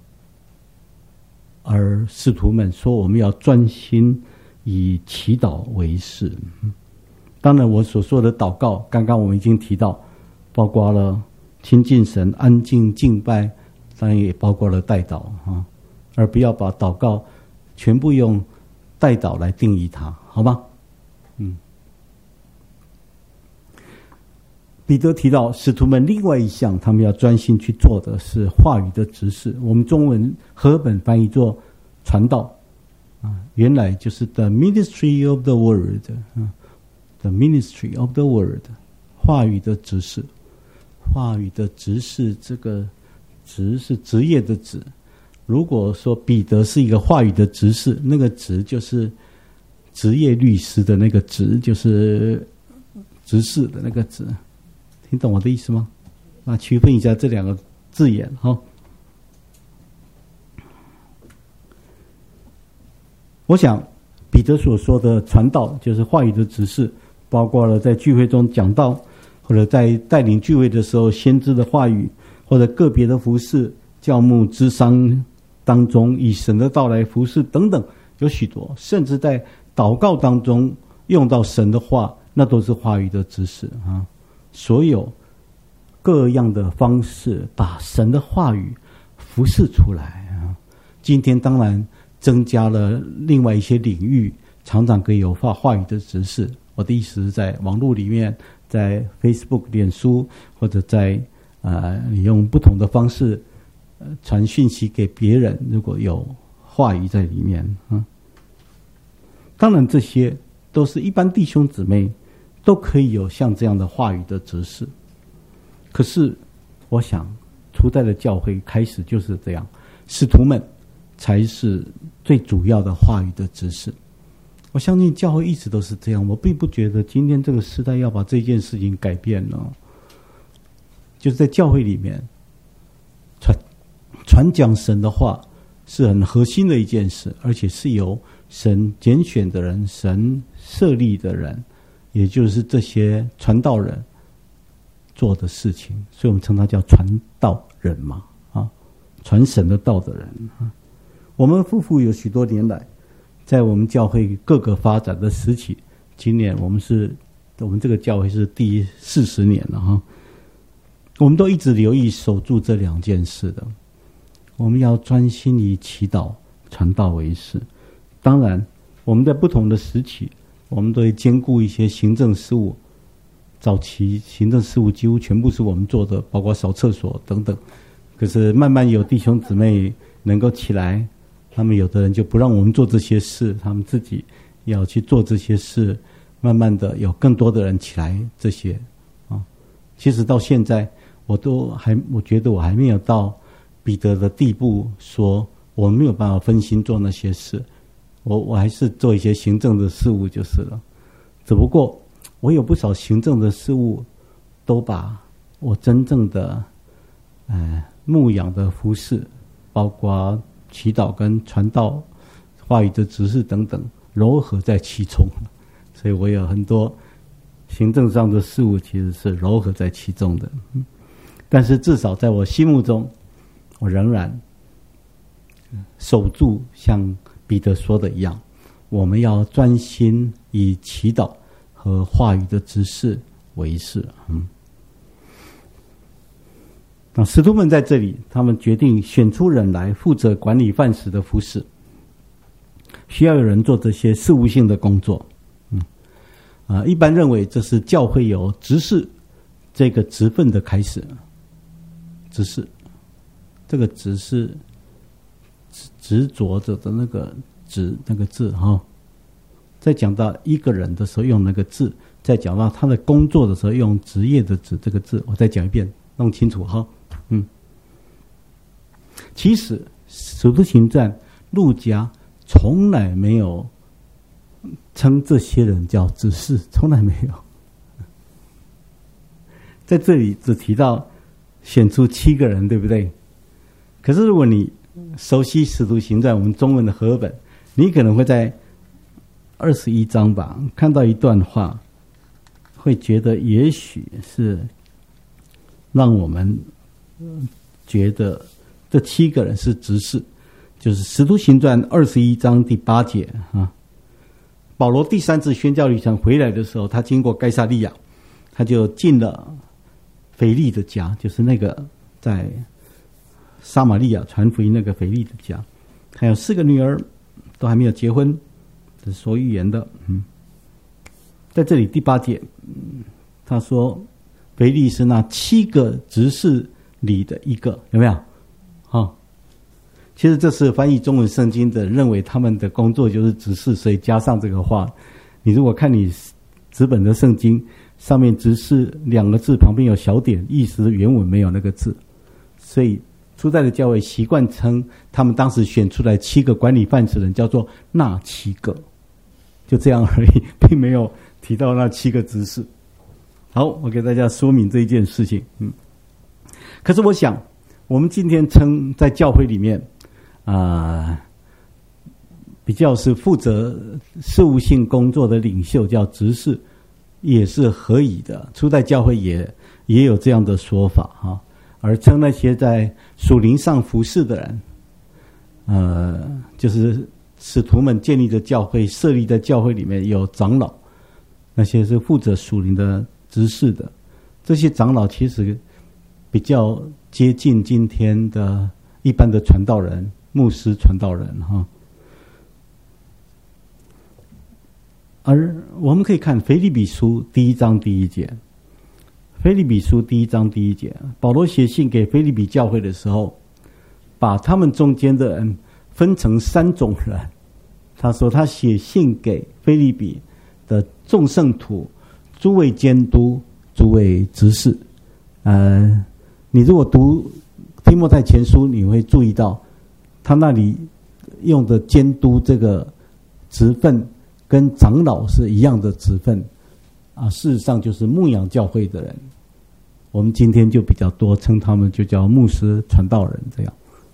而使徒们说我们要专心以祈祷为事。当然我所说的祷告，刚刚我们已经提到，包括了亲近神、安静敬拜，当然也包括了代祷啊，而不要把祷告全部用代祷来定义它，好吗？彼得提到使徒们另外一项他们要专心去做的是话语的执事，我们中文和本翻译作传道原来就是 the ministry of the word the ministry of the word 话语的执事。话语的执事，这个职是职业的职。如果说彼得是一个话语的执事，那个职就是职业律师的那个职，就是执事的那个职。听懂我的意思吗？那区分一下这两个字眼哈。我想彼得所说的传道就是话语的指示，包括了在聚会中讲道，或者在带领聚会的时候先知的话语，或者个别的服事、教牧、咨商当中以神的道来服事等等，有许多，甚至在祷告当中用到神的话，那都是话语的指示啊。所有各样的方式把神的话语服事出来啊。今天当然增加了另外一些领域，常常可以有话语的指示。我的意思是在网络里面，在 Facebook 脸书，或者在你用不同的方式传讯息给别人，如果有话语在里面当然这些都是一般弟兄姊妹都可以有像这样的话语的指示。可是我想初代的教会开始就是这样，使徒们才是最主要的话语的指示。我相信教会一直都是这样，我并不觉得今天这个时代要把这件事情改变了。就是在教会里面传讲神的话是很核心的一件事，而且是由神拣选的人，神设立的人，也就是这些传道人做的事情，所以我们称他叫传道人嘛，传神的道的人。我们夫妇有许多年来，在我们教会各个发展的时期，今年我们这个教会是第40年了我们都一直留意守住这两件事的。我们要专心以祈祷传道为事。当然我们在不同的时期， 我们都会兼顾一些行政事务。早期行政事务几乎全部是我们做的，包括扫厕所等等。可是慢慢有弟兄姊妹能够起来，他们有的人就不让我们做这些事，他们自己要去做这些事。慢慢的有更多的人起来这些啊。其实到现在我觉得我还没有到彼得的地步，说我没有办法分心做那些事，我还是做一些行政的事务就是了。只不过我有不少行政的事务都把我真正的牧养的服事，包括祈祷跟传道话语的指示等等糅合在其中，所以我有很多行政上的事务其实是糅合在其中的。但是至少在我心目中，我仍然守住像彼得说的一样，我们要专心以祈祷和话语的指示为事。那使徒们在这里，他们决定选出人来负责管理饭食的服事，需要有人做这些事务性的工作。一般认为这是教会有执事这个职分的开始。执事，这个执是执着着的那个执那个字哈。在讲到一个人的时候用那个字，在讲到他的工作的时候用职业的职这个字，我再讲一遍，弄清楚哈。其实使徒行传路加从来没有称这些人叫执事，从来没有。在这里只提到选出7个人，对不对？可是如果你熟悉使徒行传我们中文的和本，你可能会在21章吧看到一段话，会觉得也许是让我们觉得这7个人是执事，就是使徒行传21章第8节啊。保罗第3次宣教旅程回来的时候，他经过该撒利亚，他就进了腓利的家，就是那个在撒玛利亚传福音那个腓利的家。还有4个女儿都还没有结婚，这是说预言的。在这里第8节，他说腓利是那7个执事里的一个，有没有？其实这是翻译中文圣经的认为他们的工作就是执事，所以加上这个话。你如果看你纸本的圣经，上面执事2个字旁边有小点，意思原文没有那个字，所以初代的教会习惯称他们当时选出来7个管理饭食人叫做那7个，就这样而已，并没有提到那7个执事。好，我给大家说明这一件事情。可是我想我们今天称在教会里面比较是负责事务性工作的领袖叫执事，也是合宜的。初代教会也有这样的说法哈。而称那些在属灵上服侍的人，就是使徒们建立的教会，设立的教会里面有长老，那些是负责属灵的执事的。这些长老其实比较接近今天的一般的传道人、牧师传道人哈。而我们可以看腓立比书第1章第1节，腓立比书第1章第1节，保罗写信给腓立比教会的时候，把他们中间的人分成3种人。他说他写信给腓立比的众圣徒、诸位监督、诸位执事。你如果读提摩太前书，你会注意到他那里用的监督这个职分跟长老是一样的职分事实上就是牧养教会的人。我们今天就比较多称他们就叫牧师、传道人这样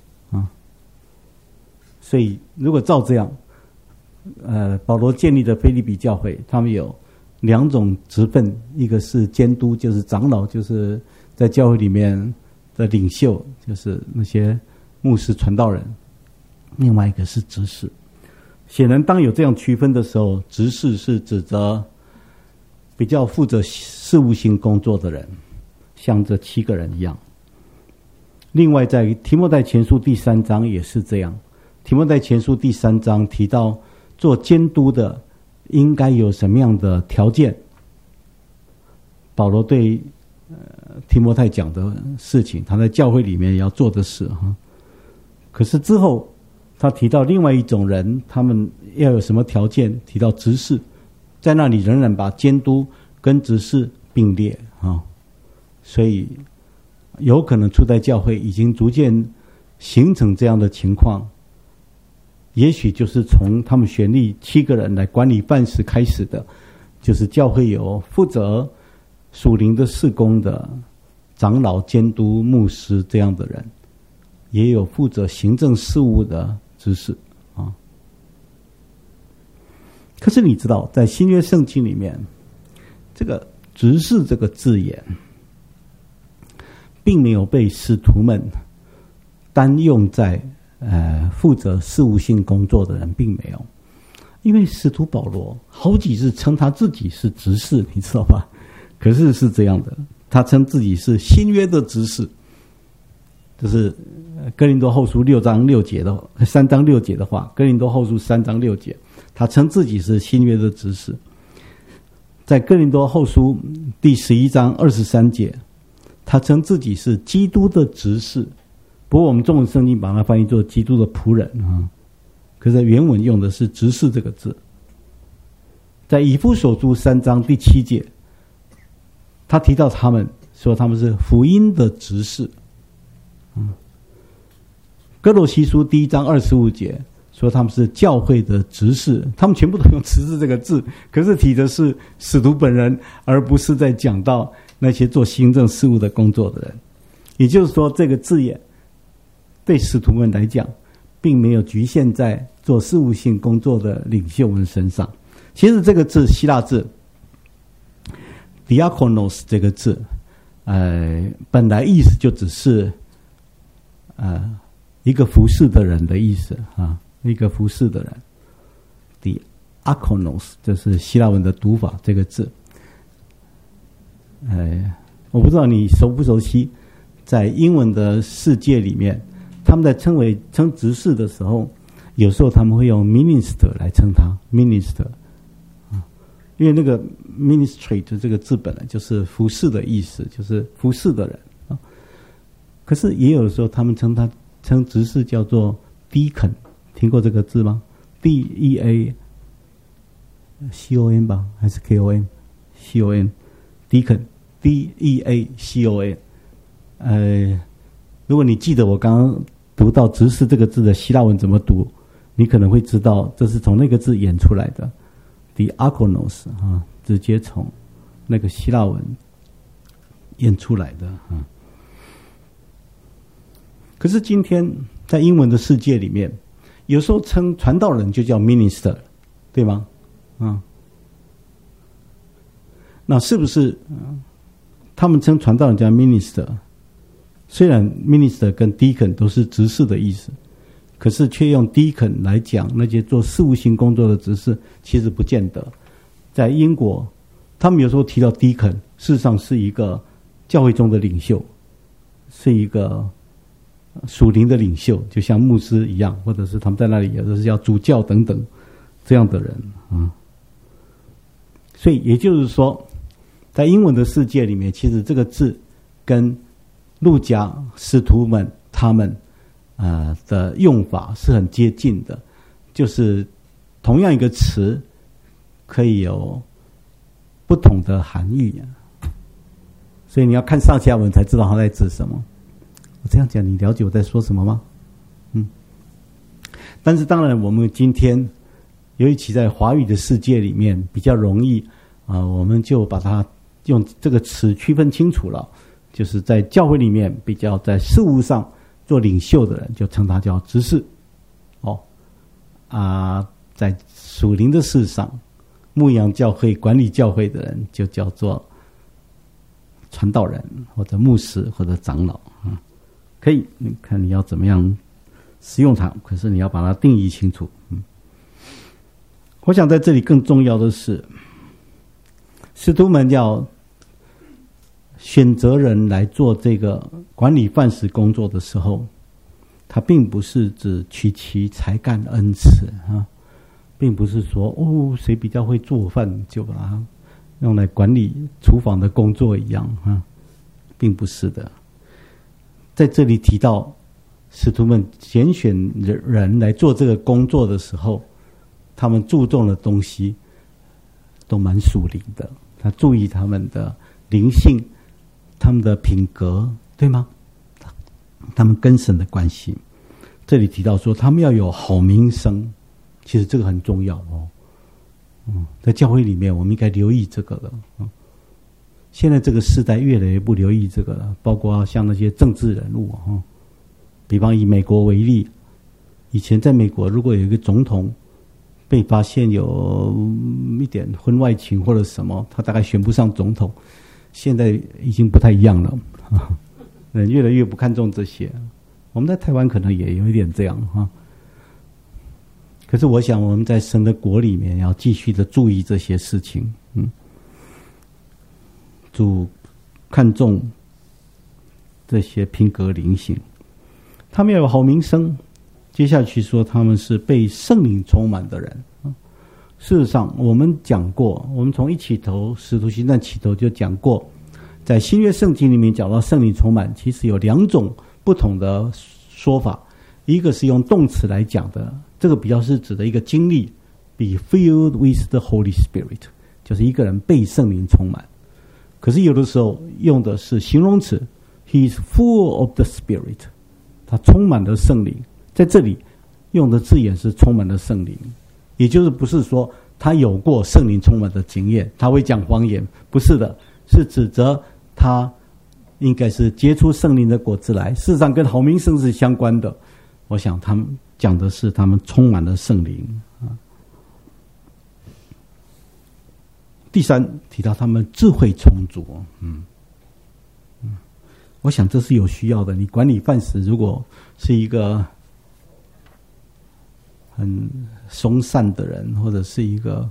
所以如果照这样，保罗建立的腓立比教会，他们有2种职分，一个是监督，就是长老，就是在教会里面的领袖，就是那些牧师、传道人；另外一个是执事。显然，当有这样区分的时候，执事是指着比较负责事务性工作的人，像这7个人一样。另外，在提摩太前书第3章也是这样。提摩太前书第3章提到做监督的应该有什么样的条件。保罗对提摩太讲的事情，他在教会里面要做的事哈。可是之后他提到另外一种人，他们要有什么条件？提到执事，在那里仍然把监督跟执事并列啊，所以有可能初代教会已经逐渐形成这样的情况。也许就是从他们选立7个人来管理办事开始的，就是教会有负责属灵的事工的长老、监督、牧师这样的人，也有负责行政事务的执事啊。可是你知道，在新约圣经里面，这个执事这个字眼，并没有被使徒们单用在负责事务性工作的人，并没有。因为使徒保罗好几次称他自己是执事，你知道吧？可是是这样的，他称自己是新约的执事，就是哥林多后书3章6节的话，哥林多后书3章6节，他称自己是新约的执事。在哥林多后书第11章23节，他称自己是基督的执事。不过我们中文圣经把它翻译作基督的仆人啊，可是原文用的是执事这个字。在以弗所书3章第7节，他提到他们说他们是福音的执事。哥罗西书第1章25节说他们是教会的执事，他们全部都用执事这个字，可是提的是使徒本人，而不是在讲到那些做行政事务的工作的人。也就是说，这个字眼对使徒们来讲，并没有局限在做事务性工作的领袖们身上。其实这个字希腊字 diakonos 这个字，本来意思就只是一个服侍的人的意思啊，一个服侍的人。diakonos 就是希腊文的读法，这个字，我不知道你熟不熟悉，在英文的世界里面，他们在称执事的时候，有时候他们会用 minister 来称他 minister。因为那个 ministry 这个字本来就是服侍的意思，就是服侍的人啊。可是也有的时候他们称执事叫做 deacon， 听过这个字吗？ D-E-A-C-O-N 吧，还是 K-O-N C-O-N deacon D-E-A-C-O-N。如果你记得我刚刚读到执事这个字的希腊文怎么读，你可能会知道这是从那个字演出来的。diakonos 啊，直接从那个希腊文演出来的啊。可是今天在英文的世界里面，有时候称传道人就叫 minister， 对吗？那是不是他们称传道人叫 minister？ 虽然 minister 跟 deacon 都是执事的意思，可是却用 deacon 来讲那些做事务性工作的执事，其实不见得。在英国，他们有时候提到 deacon， 事实上是一个教会中的领袖，是一个属灵的领袖，就像牧师一样，或者是他们在那里有的是叫主教等等这样的人啊。所以也就是说，在英文的世界里面，其实这个字跟路加使徒们他们的用法是很接近的，就是同样一个词可以有不同的含义所以你要看上下文才知道它在指什么。我这样讲，你了解我在说什么吗？但是当然，我们今天尤其在华语的世界里面比较容易我们就把它用这个词区分清楚了，就是在教会里面比较在事务上做领袖的人，就称他叫执事。在属灵的事上，牧养教会、管理教会的人，就叫做传道人或者牧师或者长老可以，你看你要怎么样使用它，可是你要把它定义清楚。我想在这里更重要的是，使徒们要选择人来做这个管理饭食工作的时候，他并不是指取其才干恩赐并不是说谁比较会做饭就把它用来管理厨房的工作一样并不是的。在这里提到使徒们拣选人来做这个工作的时候，他们注重的东西都蛮属灵的，他注意他们的灵性，他们的品格，对吗？他们跟神的关系。这里提到说他们要有好名声，其实这个很重要在教会里面我们应该留意这个的现在这个时代越来越不留意这个了，包括像那些政治人物比方以美国为例，以前在美国如果有一个总统被发现有一点婚外情或者什么，他大概选不上总统。现在已经不太一样了人越来越不看重这些。我们在台湾可能也有一点这样可是我想我们在神的国里面要继续的注意这些事情主看重这些品格灵性，他们要有好名声。接下去说他们是被圣灵充满的人事实上我们讲过，我们从一起头使徒行传起头就讲过，在新约圣经里面讲到圣灵充满，其实有两种不同的说法。一个是用动词来讲的，这个比较是指的一个经历，be filled with the Holy Spirit， 就是一个人被圣灵充满。可是有的时候用的是形容词， he is full of the Spirit， 他充满了圣灵。在这里用的字眼是充满了圣灵，也就是不是说他有过圣灵充满的经验，他会讲方言，不是的，是指责他应该是结出圣灵的果子来，事实上跟好名声是相关的。我想他们讲的是他们充满了圣灵第三提到他们智慧充足我想这是有需要的。你管理饭食如果是一个很松散的人，或者是一个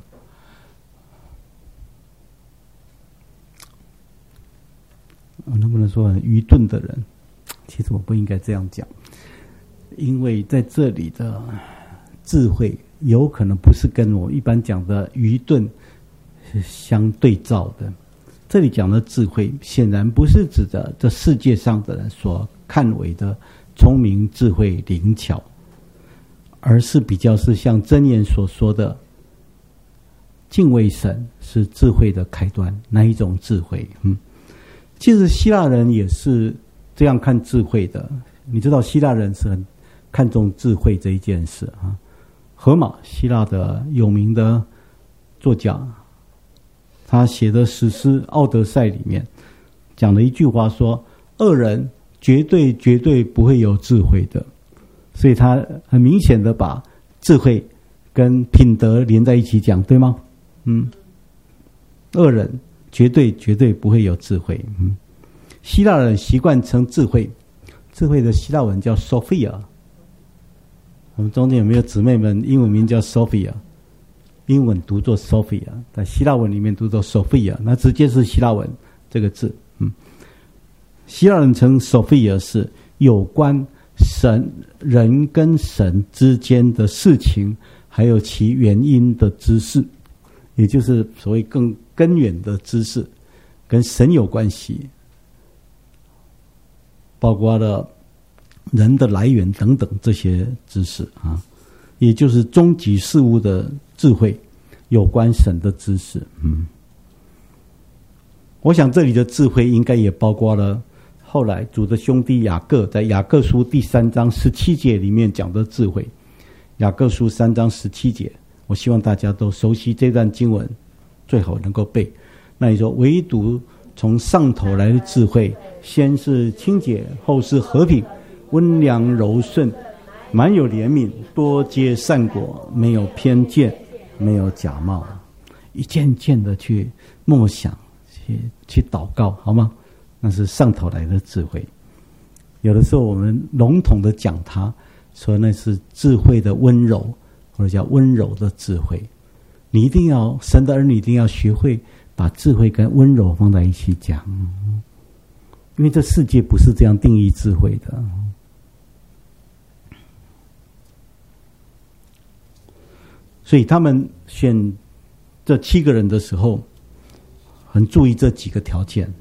我能不能说很愚钝的人，其实我不应该这样讲，因为在这里的智慧有可能不是跟我一般讲的愚钝是相对照的。这里讲的智慧显然不是指的这世界上的人所看为的聪明智慧灵巧，而是比较是像箴言所说的敬畏神是智慧的开端，那一种智慧其实希腊人也是这样看智慧的。你知道希腊人是很看重智慧这一件事荷马，希腊的有名的作家，他写的史诗《奥德赛》里面讲了一句话说，恶人绝对绝对不会有智慧的。所以他很明显的把智慧跟品德连在一起讲，对吗？恶人绝对绝对不会有智慧。希腊人习惯称智慧的希腊文叫 Sophia。 我们中间有没有姊妹们英文名叫 Sophia？ 英文读作 Sophia， 在希腊文里面读作 Sophia， 那直接是希腊文这个字。希腊人称 Sophia 是有关神人跟神之间的事情，还有其原因的知识，也就是所谓更根源的知识，跟神有关系，包括了人的来源等等这些知识也就是终极事物的智慧，有关神的知识。我想这里的智慧应该也包括了后来主的兄弟雅各在雅各书第3章17节里面讲的智慧。雅各书3章17节，我希望大家都熟悉这段经文，最好能够背。那你说唯独从上头来的智慧，先是清洁，后是和平，温良柔顺，满有怜悯，多结善果，没有偏见，没有假冒。一件件的去默想，去祷告，好吗？那是上头来的智慧。有的时候我们笼统的讲它，说那是智慧的温柔，或者叫温柔的智慧。你一定要，神的儿女一定要学会把智慧跟温柔放在一起讲，因为这世界不是这样定义智慧的。 所以他们选这7个人的时候，很注意这几个条件。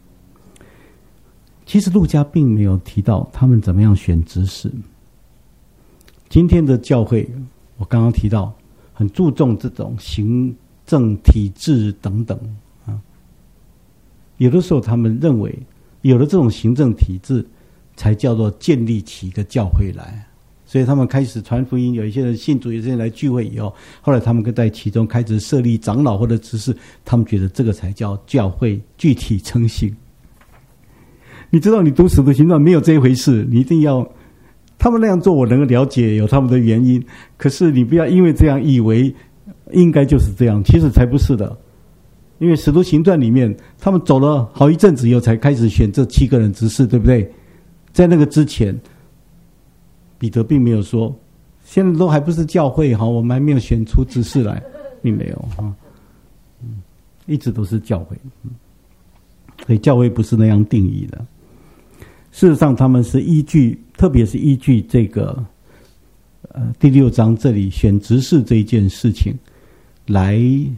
其实路加并没有提到他们怎么样选执事。今天的教会，我刚刚提到，很注重这种行政体制等等啊。有的时候他们认为，有了这种行政体制，才叫做建立起一个教会来。所以他们开始传福音，有一些人信主，有些人来聚会以后，后来他们在其中开始设立长老或者执事，他们觉得这个才叫教会具体成型。你知道，你读使徒行传没有这一回事，你一定要他们那样做，我能够了解有他们的原因。可是你不要因为这样以为应该就是这样，其实才不是的。因为使徒行传里面，他们走了好一阵子以后，才开始选这7个人执事，对不对？在那个之前，彼得并没有说，现在都还不是教会哈，我们还没有选出执事来，并没有哈，一直都是教会，所以教会不是那样定义的。事实上，他们是依据，特别是依据这个第6章这里选执事这一件事情来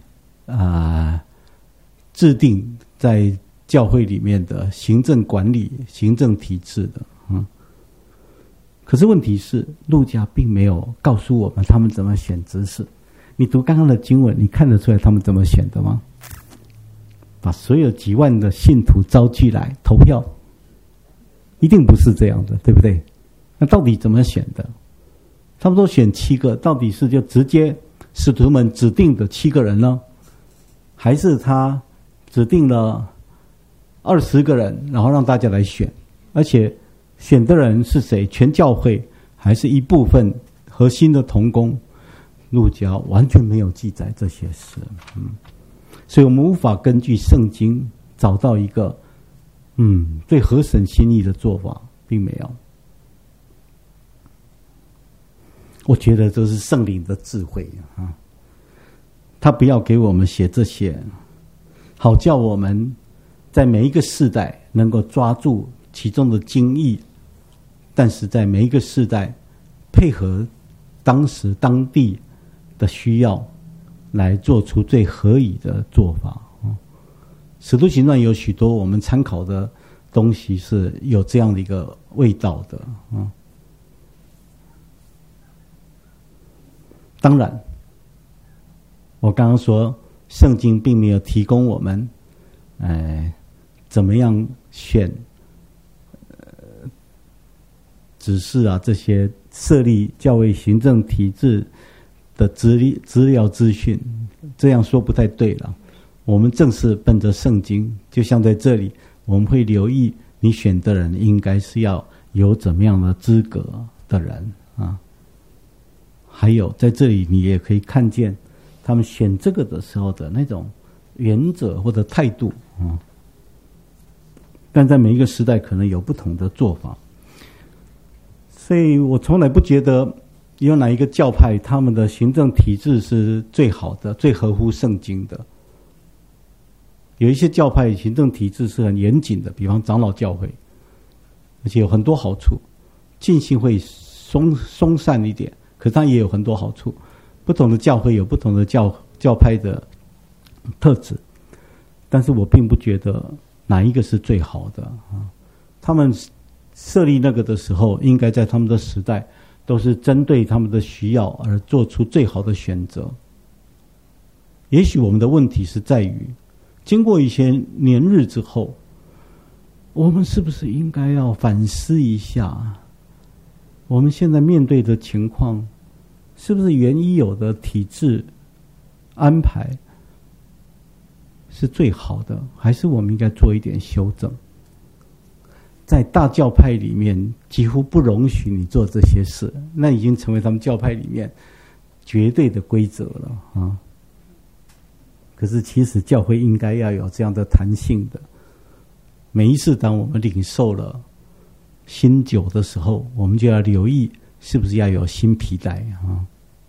制定在教会里面的行政管理、行政体制的。可是问题是，路加并没有告诉我们他们怎么选执事。你读刚刚的经文，你看得出来他们怎么选的吗？把所有几万的信徒召集来投票，一定不是这样的，对不对？那到底怎么选的？他们都选7个，到底是就直接使徒们指定的7个人呢，还是他指定了20个人，然后让大家来选？而且选的人是谁？全教会还是一部分核心的同工？路加完全没有记载这些事。所以我们无法根据圣经找到一个最合神心意的做法，并没有。我觉得这是圣灵的智慧啊，他不要给我们写这些，好叫我们在每一个世代能够抓住其中的精义，但是在每一个世代配合当时当地的需要，来做出最合宜的做法。使徒行传有许多我们参考的东西是有这样的一个味道的。当然，我刚刚说圣经并没有提供我们怎么样选指示啊，这些设立教会行政体制的资料资讯，这样说不太对了。我们正是奔着圣经，就像在这里，我们会留意你选的人应该是要有怎么样的资格的人啊。还有在这里，你也可以看见他们选这个的时候的那种原则或者态度啊。但在每一个时代可能有不同的做法，所以我从来不觉得有哪一个教派他们的行政体制是最好的、最合乎圣经的。有一些教派行政体制是很严谨的，比方长老教会，而且有很多好处，浸信会松散一点，可是它也有很多好处。不同的教会有不同的教派的特质，但是我并不觉得哪一个是最好的啊。他们设立那个的时候，应该在他们的时代都是针对他们的需要而做出最好的选择。也许我们的问题是在于，经过一些年日之后，我们是不是应该要反思一下，我们现在面对的情况，是不是原已有的体制安排是最好的，还是我们应该做一点修正？在大教派里面几乎不容许你做这些事，那已经成为他们教派里面绝对的规则了啊。可是其实教会应该要有这样的弹性的。每一次当我们领受了新酒的时候，我们就要留意是不是要有新皮带啊。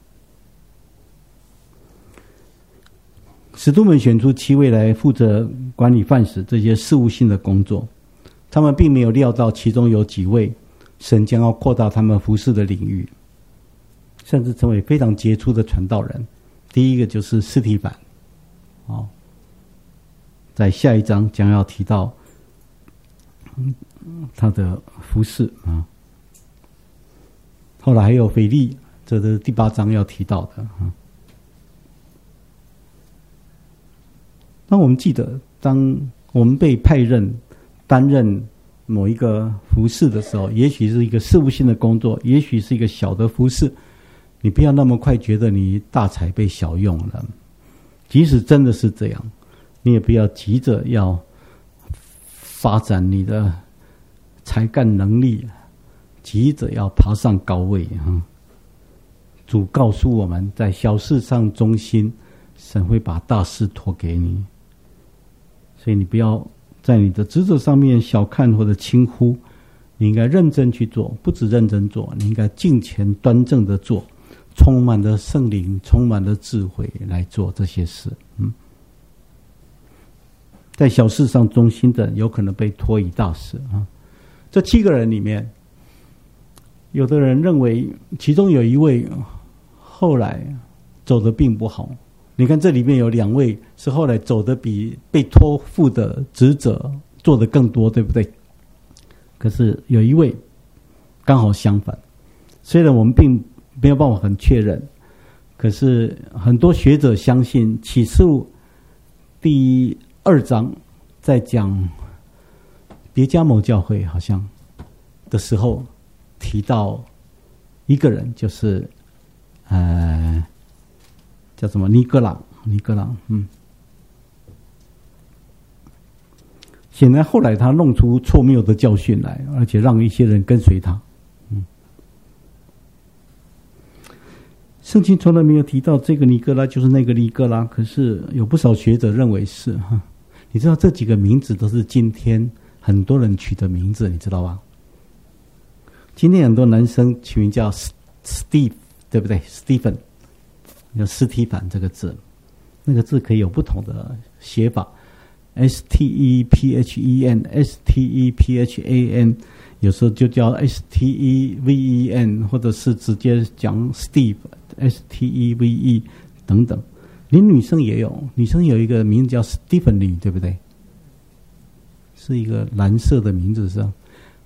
使徒们选出7位来负责管理饭食这些事务性的工作，他们并没有料到其中有几位神将要扩大他们服事的领域，甚至成为非常杰出的传道人。 第一个就是司提反，在下一章将要提到他的服事啊。后来还有腓利，这是第8章要提到的啊。当我们记得，当我们被派任担任某一个服事的时候，也许是一个事务性的工作，也许是一个小的服事，你不要那么快觉得你大材被小用了。即使真的是这样，你也不要急着要发展你的才干能力，急着要爬上高位。主告诉我们，在小事上忠心，神会把大事托给你。所以你不要在你的职责上面小看或者轻忽，你应该认真去做，不止认真做，你应该敬虔端正的做，充满了圣灵，充满了智慧来做这些事。在小事上忠心的有可能被托以大事啊。这7个人里面，有的人认为其中有一位后来走得并不好。你看这里面有2位是后来走得比被托付的职责做得更多，对不对？可是有一位刚好相反，虽然我们并没有办法很确认，可是很多学者相信启示录第2章在讲别迦摩教会好像的时候提到一个人，就是叫什么尼哥朗。显然后来他弄出错谬的教训来，而且让一些人跟随他。圣经从来没有提到这个尼哥拉就是那个尼哥拉，可是有不少学者认为是。你知道这几个名字都是今天很多人取的名字，你知道吧？今天很多男生取名叫 Steve， 对不对？ Stephen， 叫斯提凡这个字，那个字可以有不同的写法， Stephen Stephan， 有时候就叫 Steven， 或者是直接讲 Steve Steve 等等。连女生也有，女生有一个名字叫 Stephanie， 对不对？是一个蓝色的名字是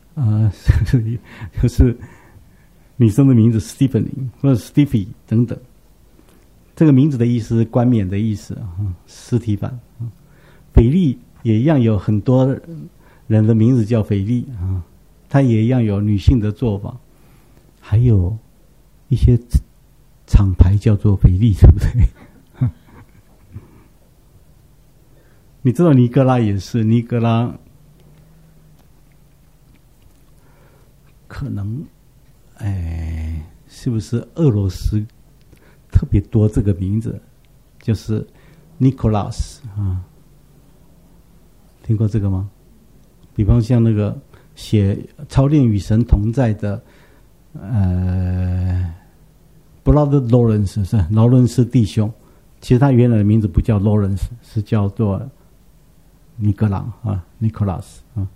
就是女生的名字 Stephanie 或者 Stevie 等等。这个名字的意思是冠冕的意思，斯提凡。腓利也一样，有很多人的名字叫腓利啊，他也一样有女性的做法，还有一些厂牌叫做腓利，对不对？你知道尼哥拉也是，尼哥拉可能是不是俄罗斯特别多这个名字，就是 Nicholas 啊，听过这个吗？比方像那个写《操练与神同在》的Brother Lawrence， 是劳伦斯弟兄，其实他原来的名字不叫 Lawrence， 是叫做尼格朗啊 ，Nicholas 啊。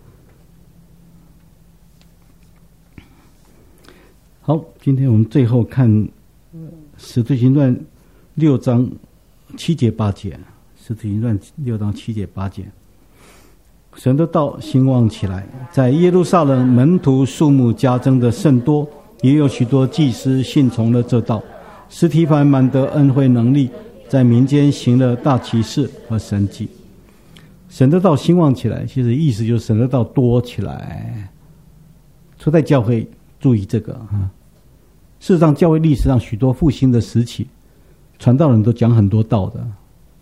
好，今天我们最后看《使徒行传》6章7节8节，《使徒行传》6章7节8节，神的道兴旺起来，在耶路撒冷门徒数目加增的甚多，也有许多祭司信从了这道。司提反满得恩惠能力，在民间行了大奇事和神迹。神的道兴旺起来，其实意思就是神的道多起来。初代教会注意这个啊。事实上，教会历史上许多复兴的时期，传道人都讲很多道的。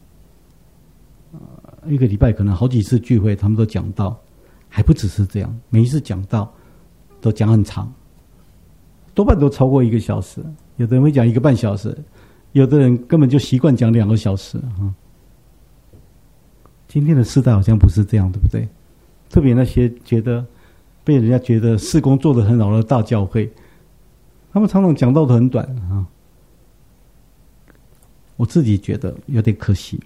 一个礼拜可能好几次聚会，他们都讲道，还不只是这样，每一次讲道都讲很长，多半都超过1个小时。有的人会讲1个半小时，有的人根本就习惯讲2个小时啊。今天的时代好像不是这样，对不对？特别那些觉得被人家觉得事工做得很好的大教会，他们常常讲道都很短啊。我自己觉得有点可惜，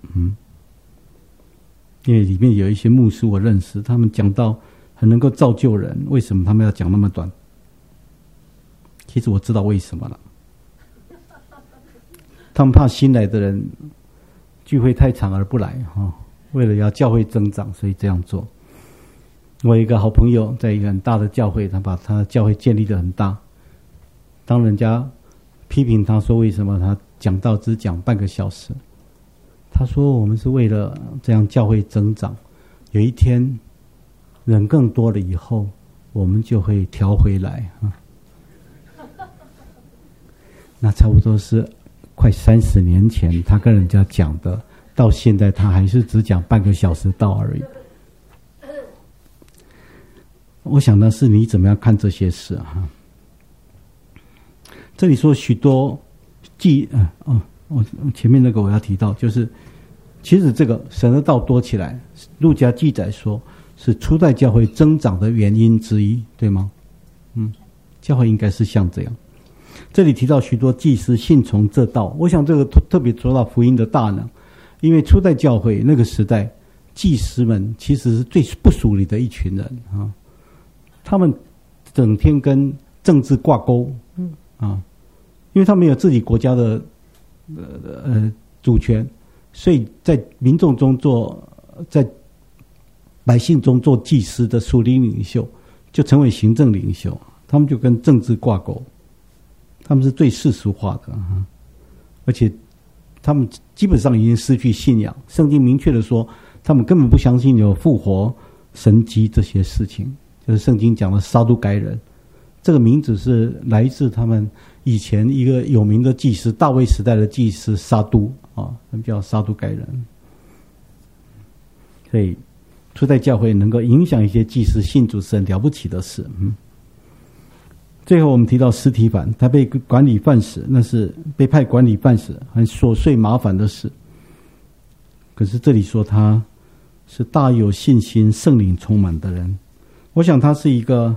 因为里面有一些牧师我认识，他们讲道很能够造就人，为什么他们要讲那么短？其实我知道为什么了。 他们怕新来的人聚会太长而不来为了要教会增长，所以这样做。我有一个好朋友在一个很大的教会，他把他的教会建立得很大，当人家批评他说为什么他讲道只讲半个小时，他说我们是为了这样教会增长，有一天人更多了以后我们就会调回来那差不多是快30年前他跟人家讲的，到现在他还是只讲半个小时道而已。我想的是你怎么样看这些事这里说许多我前面那个我要提到，就是其实这个神的道多起来，路加记载说是初代教会增长的原因之一，对吗？教会应该是像这样。这里提到许多祭司信从这道，我想这个特别说到福音的大能，因为初代教会那个时代，祭司们其实是最不属灵的一群人他们整天跟政治挂钩因为他们有自己国家的主权，所以在民众中在百姓中做祭司的属灵领袖就成为行政领袖，他们就跟政治挂钩，他们是最世俗化的而且他们基本上已经失去信仰，圣经明确的说他们根本不相信有复活神迹这些事情，就是圣经讲的撒都该人，这个名字是来自他们以前一个有名的祭司，大卫时代的祭司撒都他们叫撒都该人。所以初代教会能够影响一些祭司信主是很了不起的事最后我们提到司提反，他被管理犯死，那是被派管理犯死很琐碎麻烦的事，可是这里说他是大有信心圣灵充满的人，我想他是一个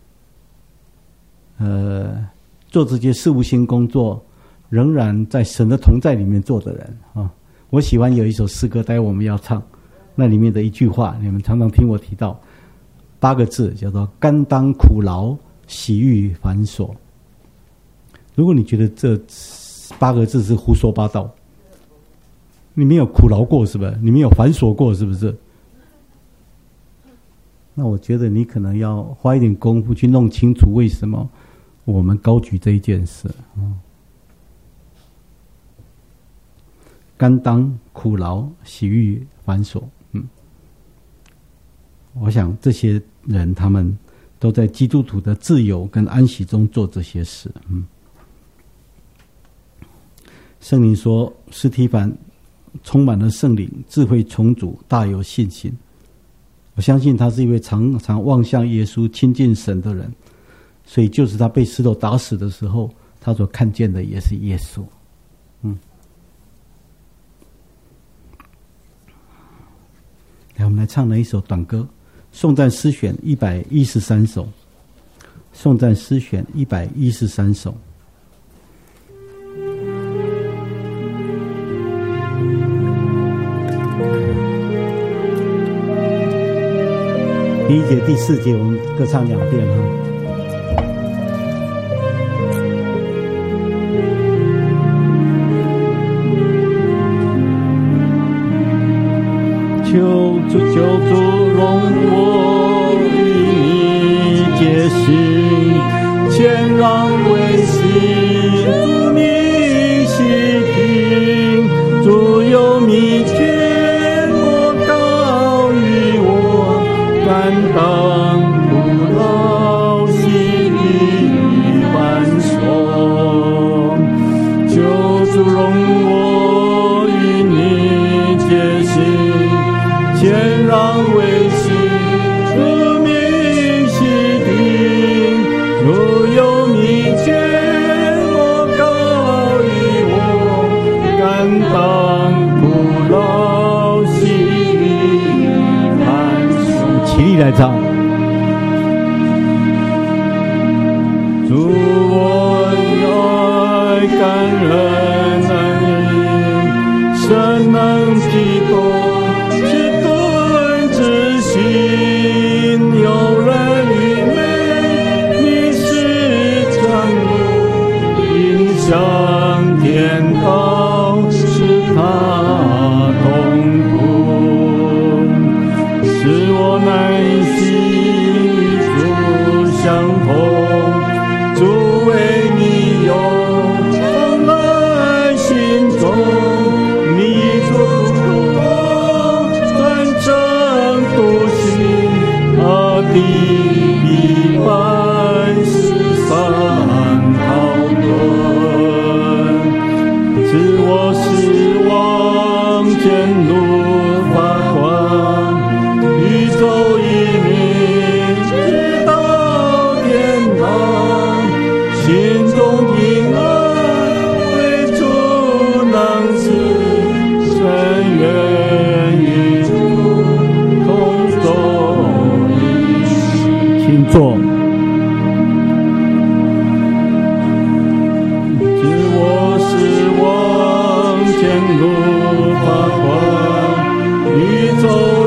做这些事务性工作仍然在神的同在里面做的人我喜欢有一首诗歌待会我们要唱，那里面的一句话你们常常听我提到8个字，叫做甘当苦劳喜遇繁琐。如果你觉得这8个字是胡说八道，你没有苦劳过是不是？你没有繁琐过是不是？那我觉得你可能要花一点功夫去弄清楚为什么我们高举这一件事甘当苦劳喜遇繁琐我想这些人他们都在基督徒的自由跟安息中做这些事圣灵说司提反充满了圣灵，智慧充足，大有信心。我相信他是一位常常望向耶稣亲近神的人，所以就是他被石头打死的时候，他所看见的也是耶稣来，我们来唱了一首短歌，颂赞诗选113首，颂赞诗选113首。第1节、第4节我们各唱2遍求主容我与你结心，谦让为心，主你细听，主有秘诀，我告于我，甘当苦劳，喜遇繁琐。求主容我与你结心，谦让为心，主明细听，如有秘诀，我告于我，甘当苦劳，喜遇繁琐。起立来唱。主我爱感恩恩，神能激动有人愚昧，你是正路，引向天堂。 他同步，使我内心与主相同。主为你有从来心中，你主公专政独行，地必万事上讨论，使我失望见怒发光，宇宙一命直到天堂，心中平安为主能赐，深愿与主同走一世。请坐。走。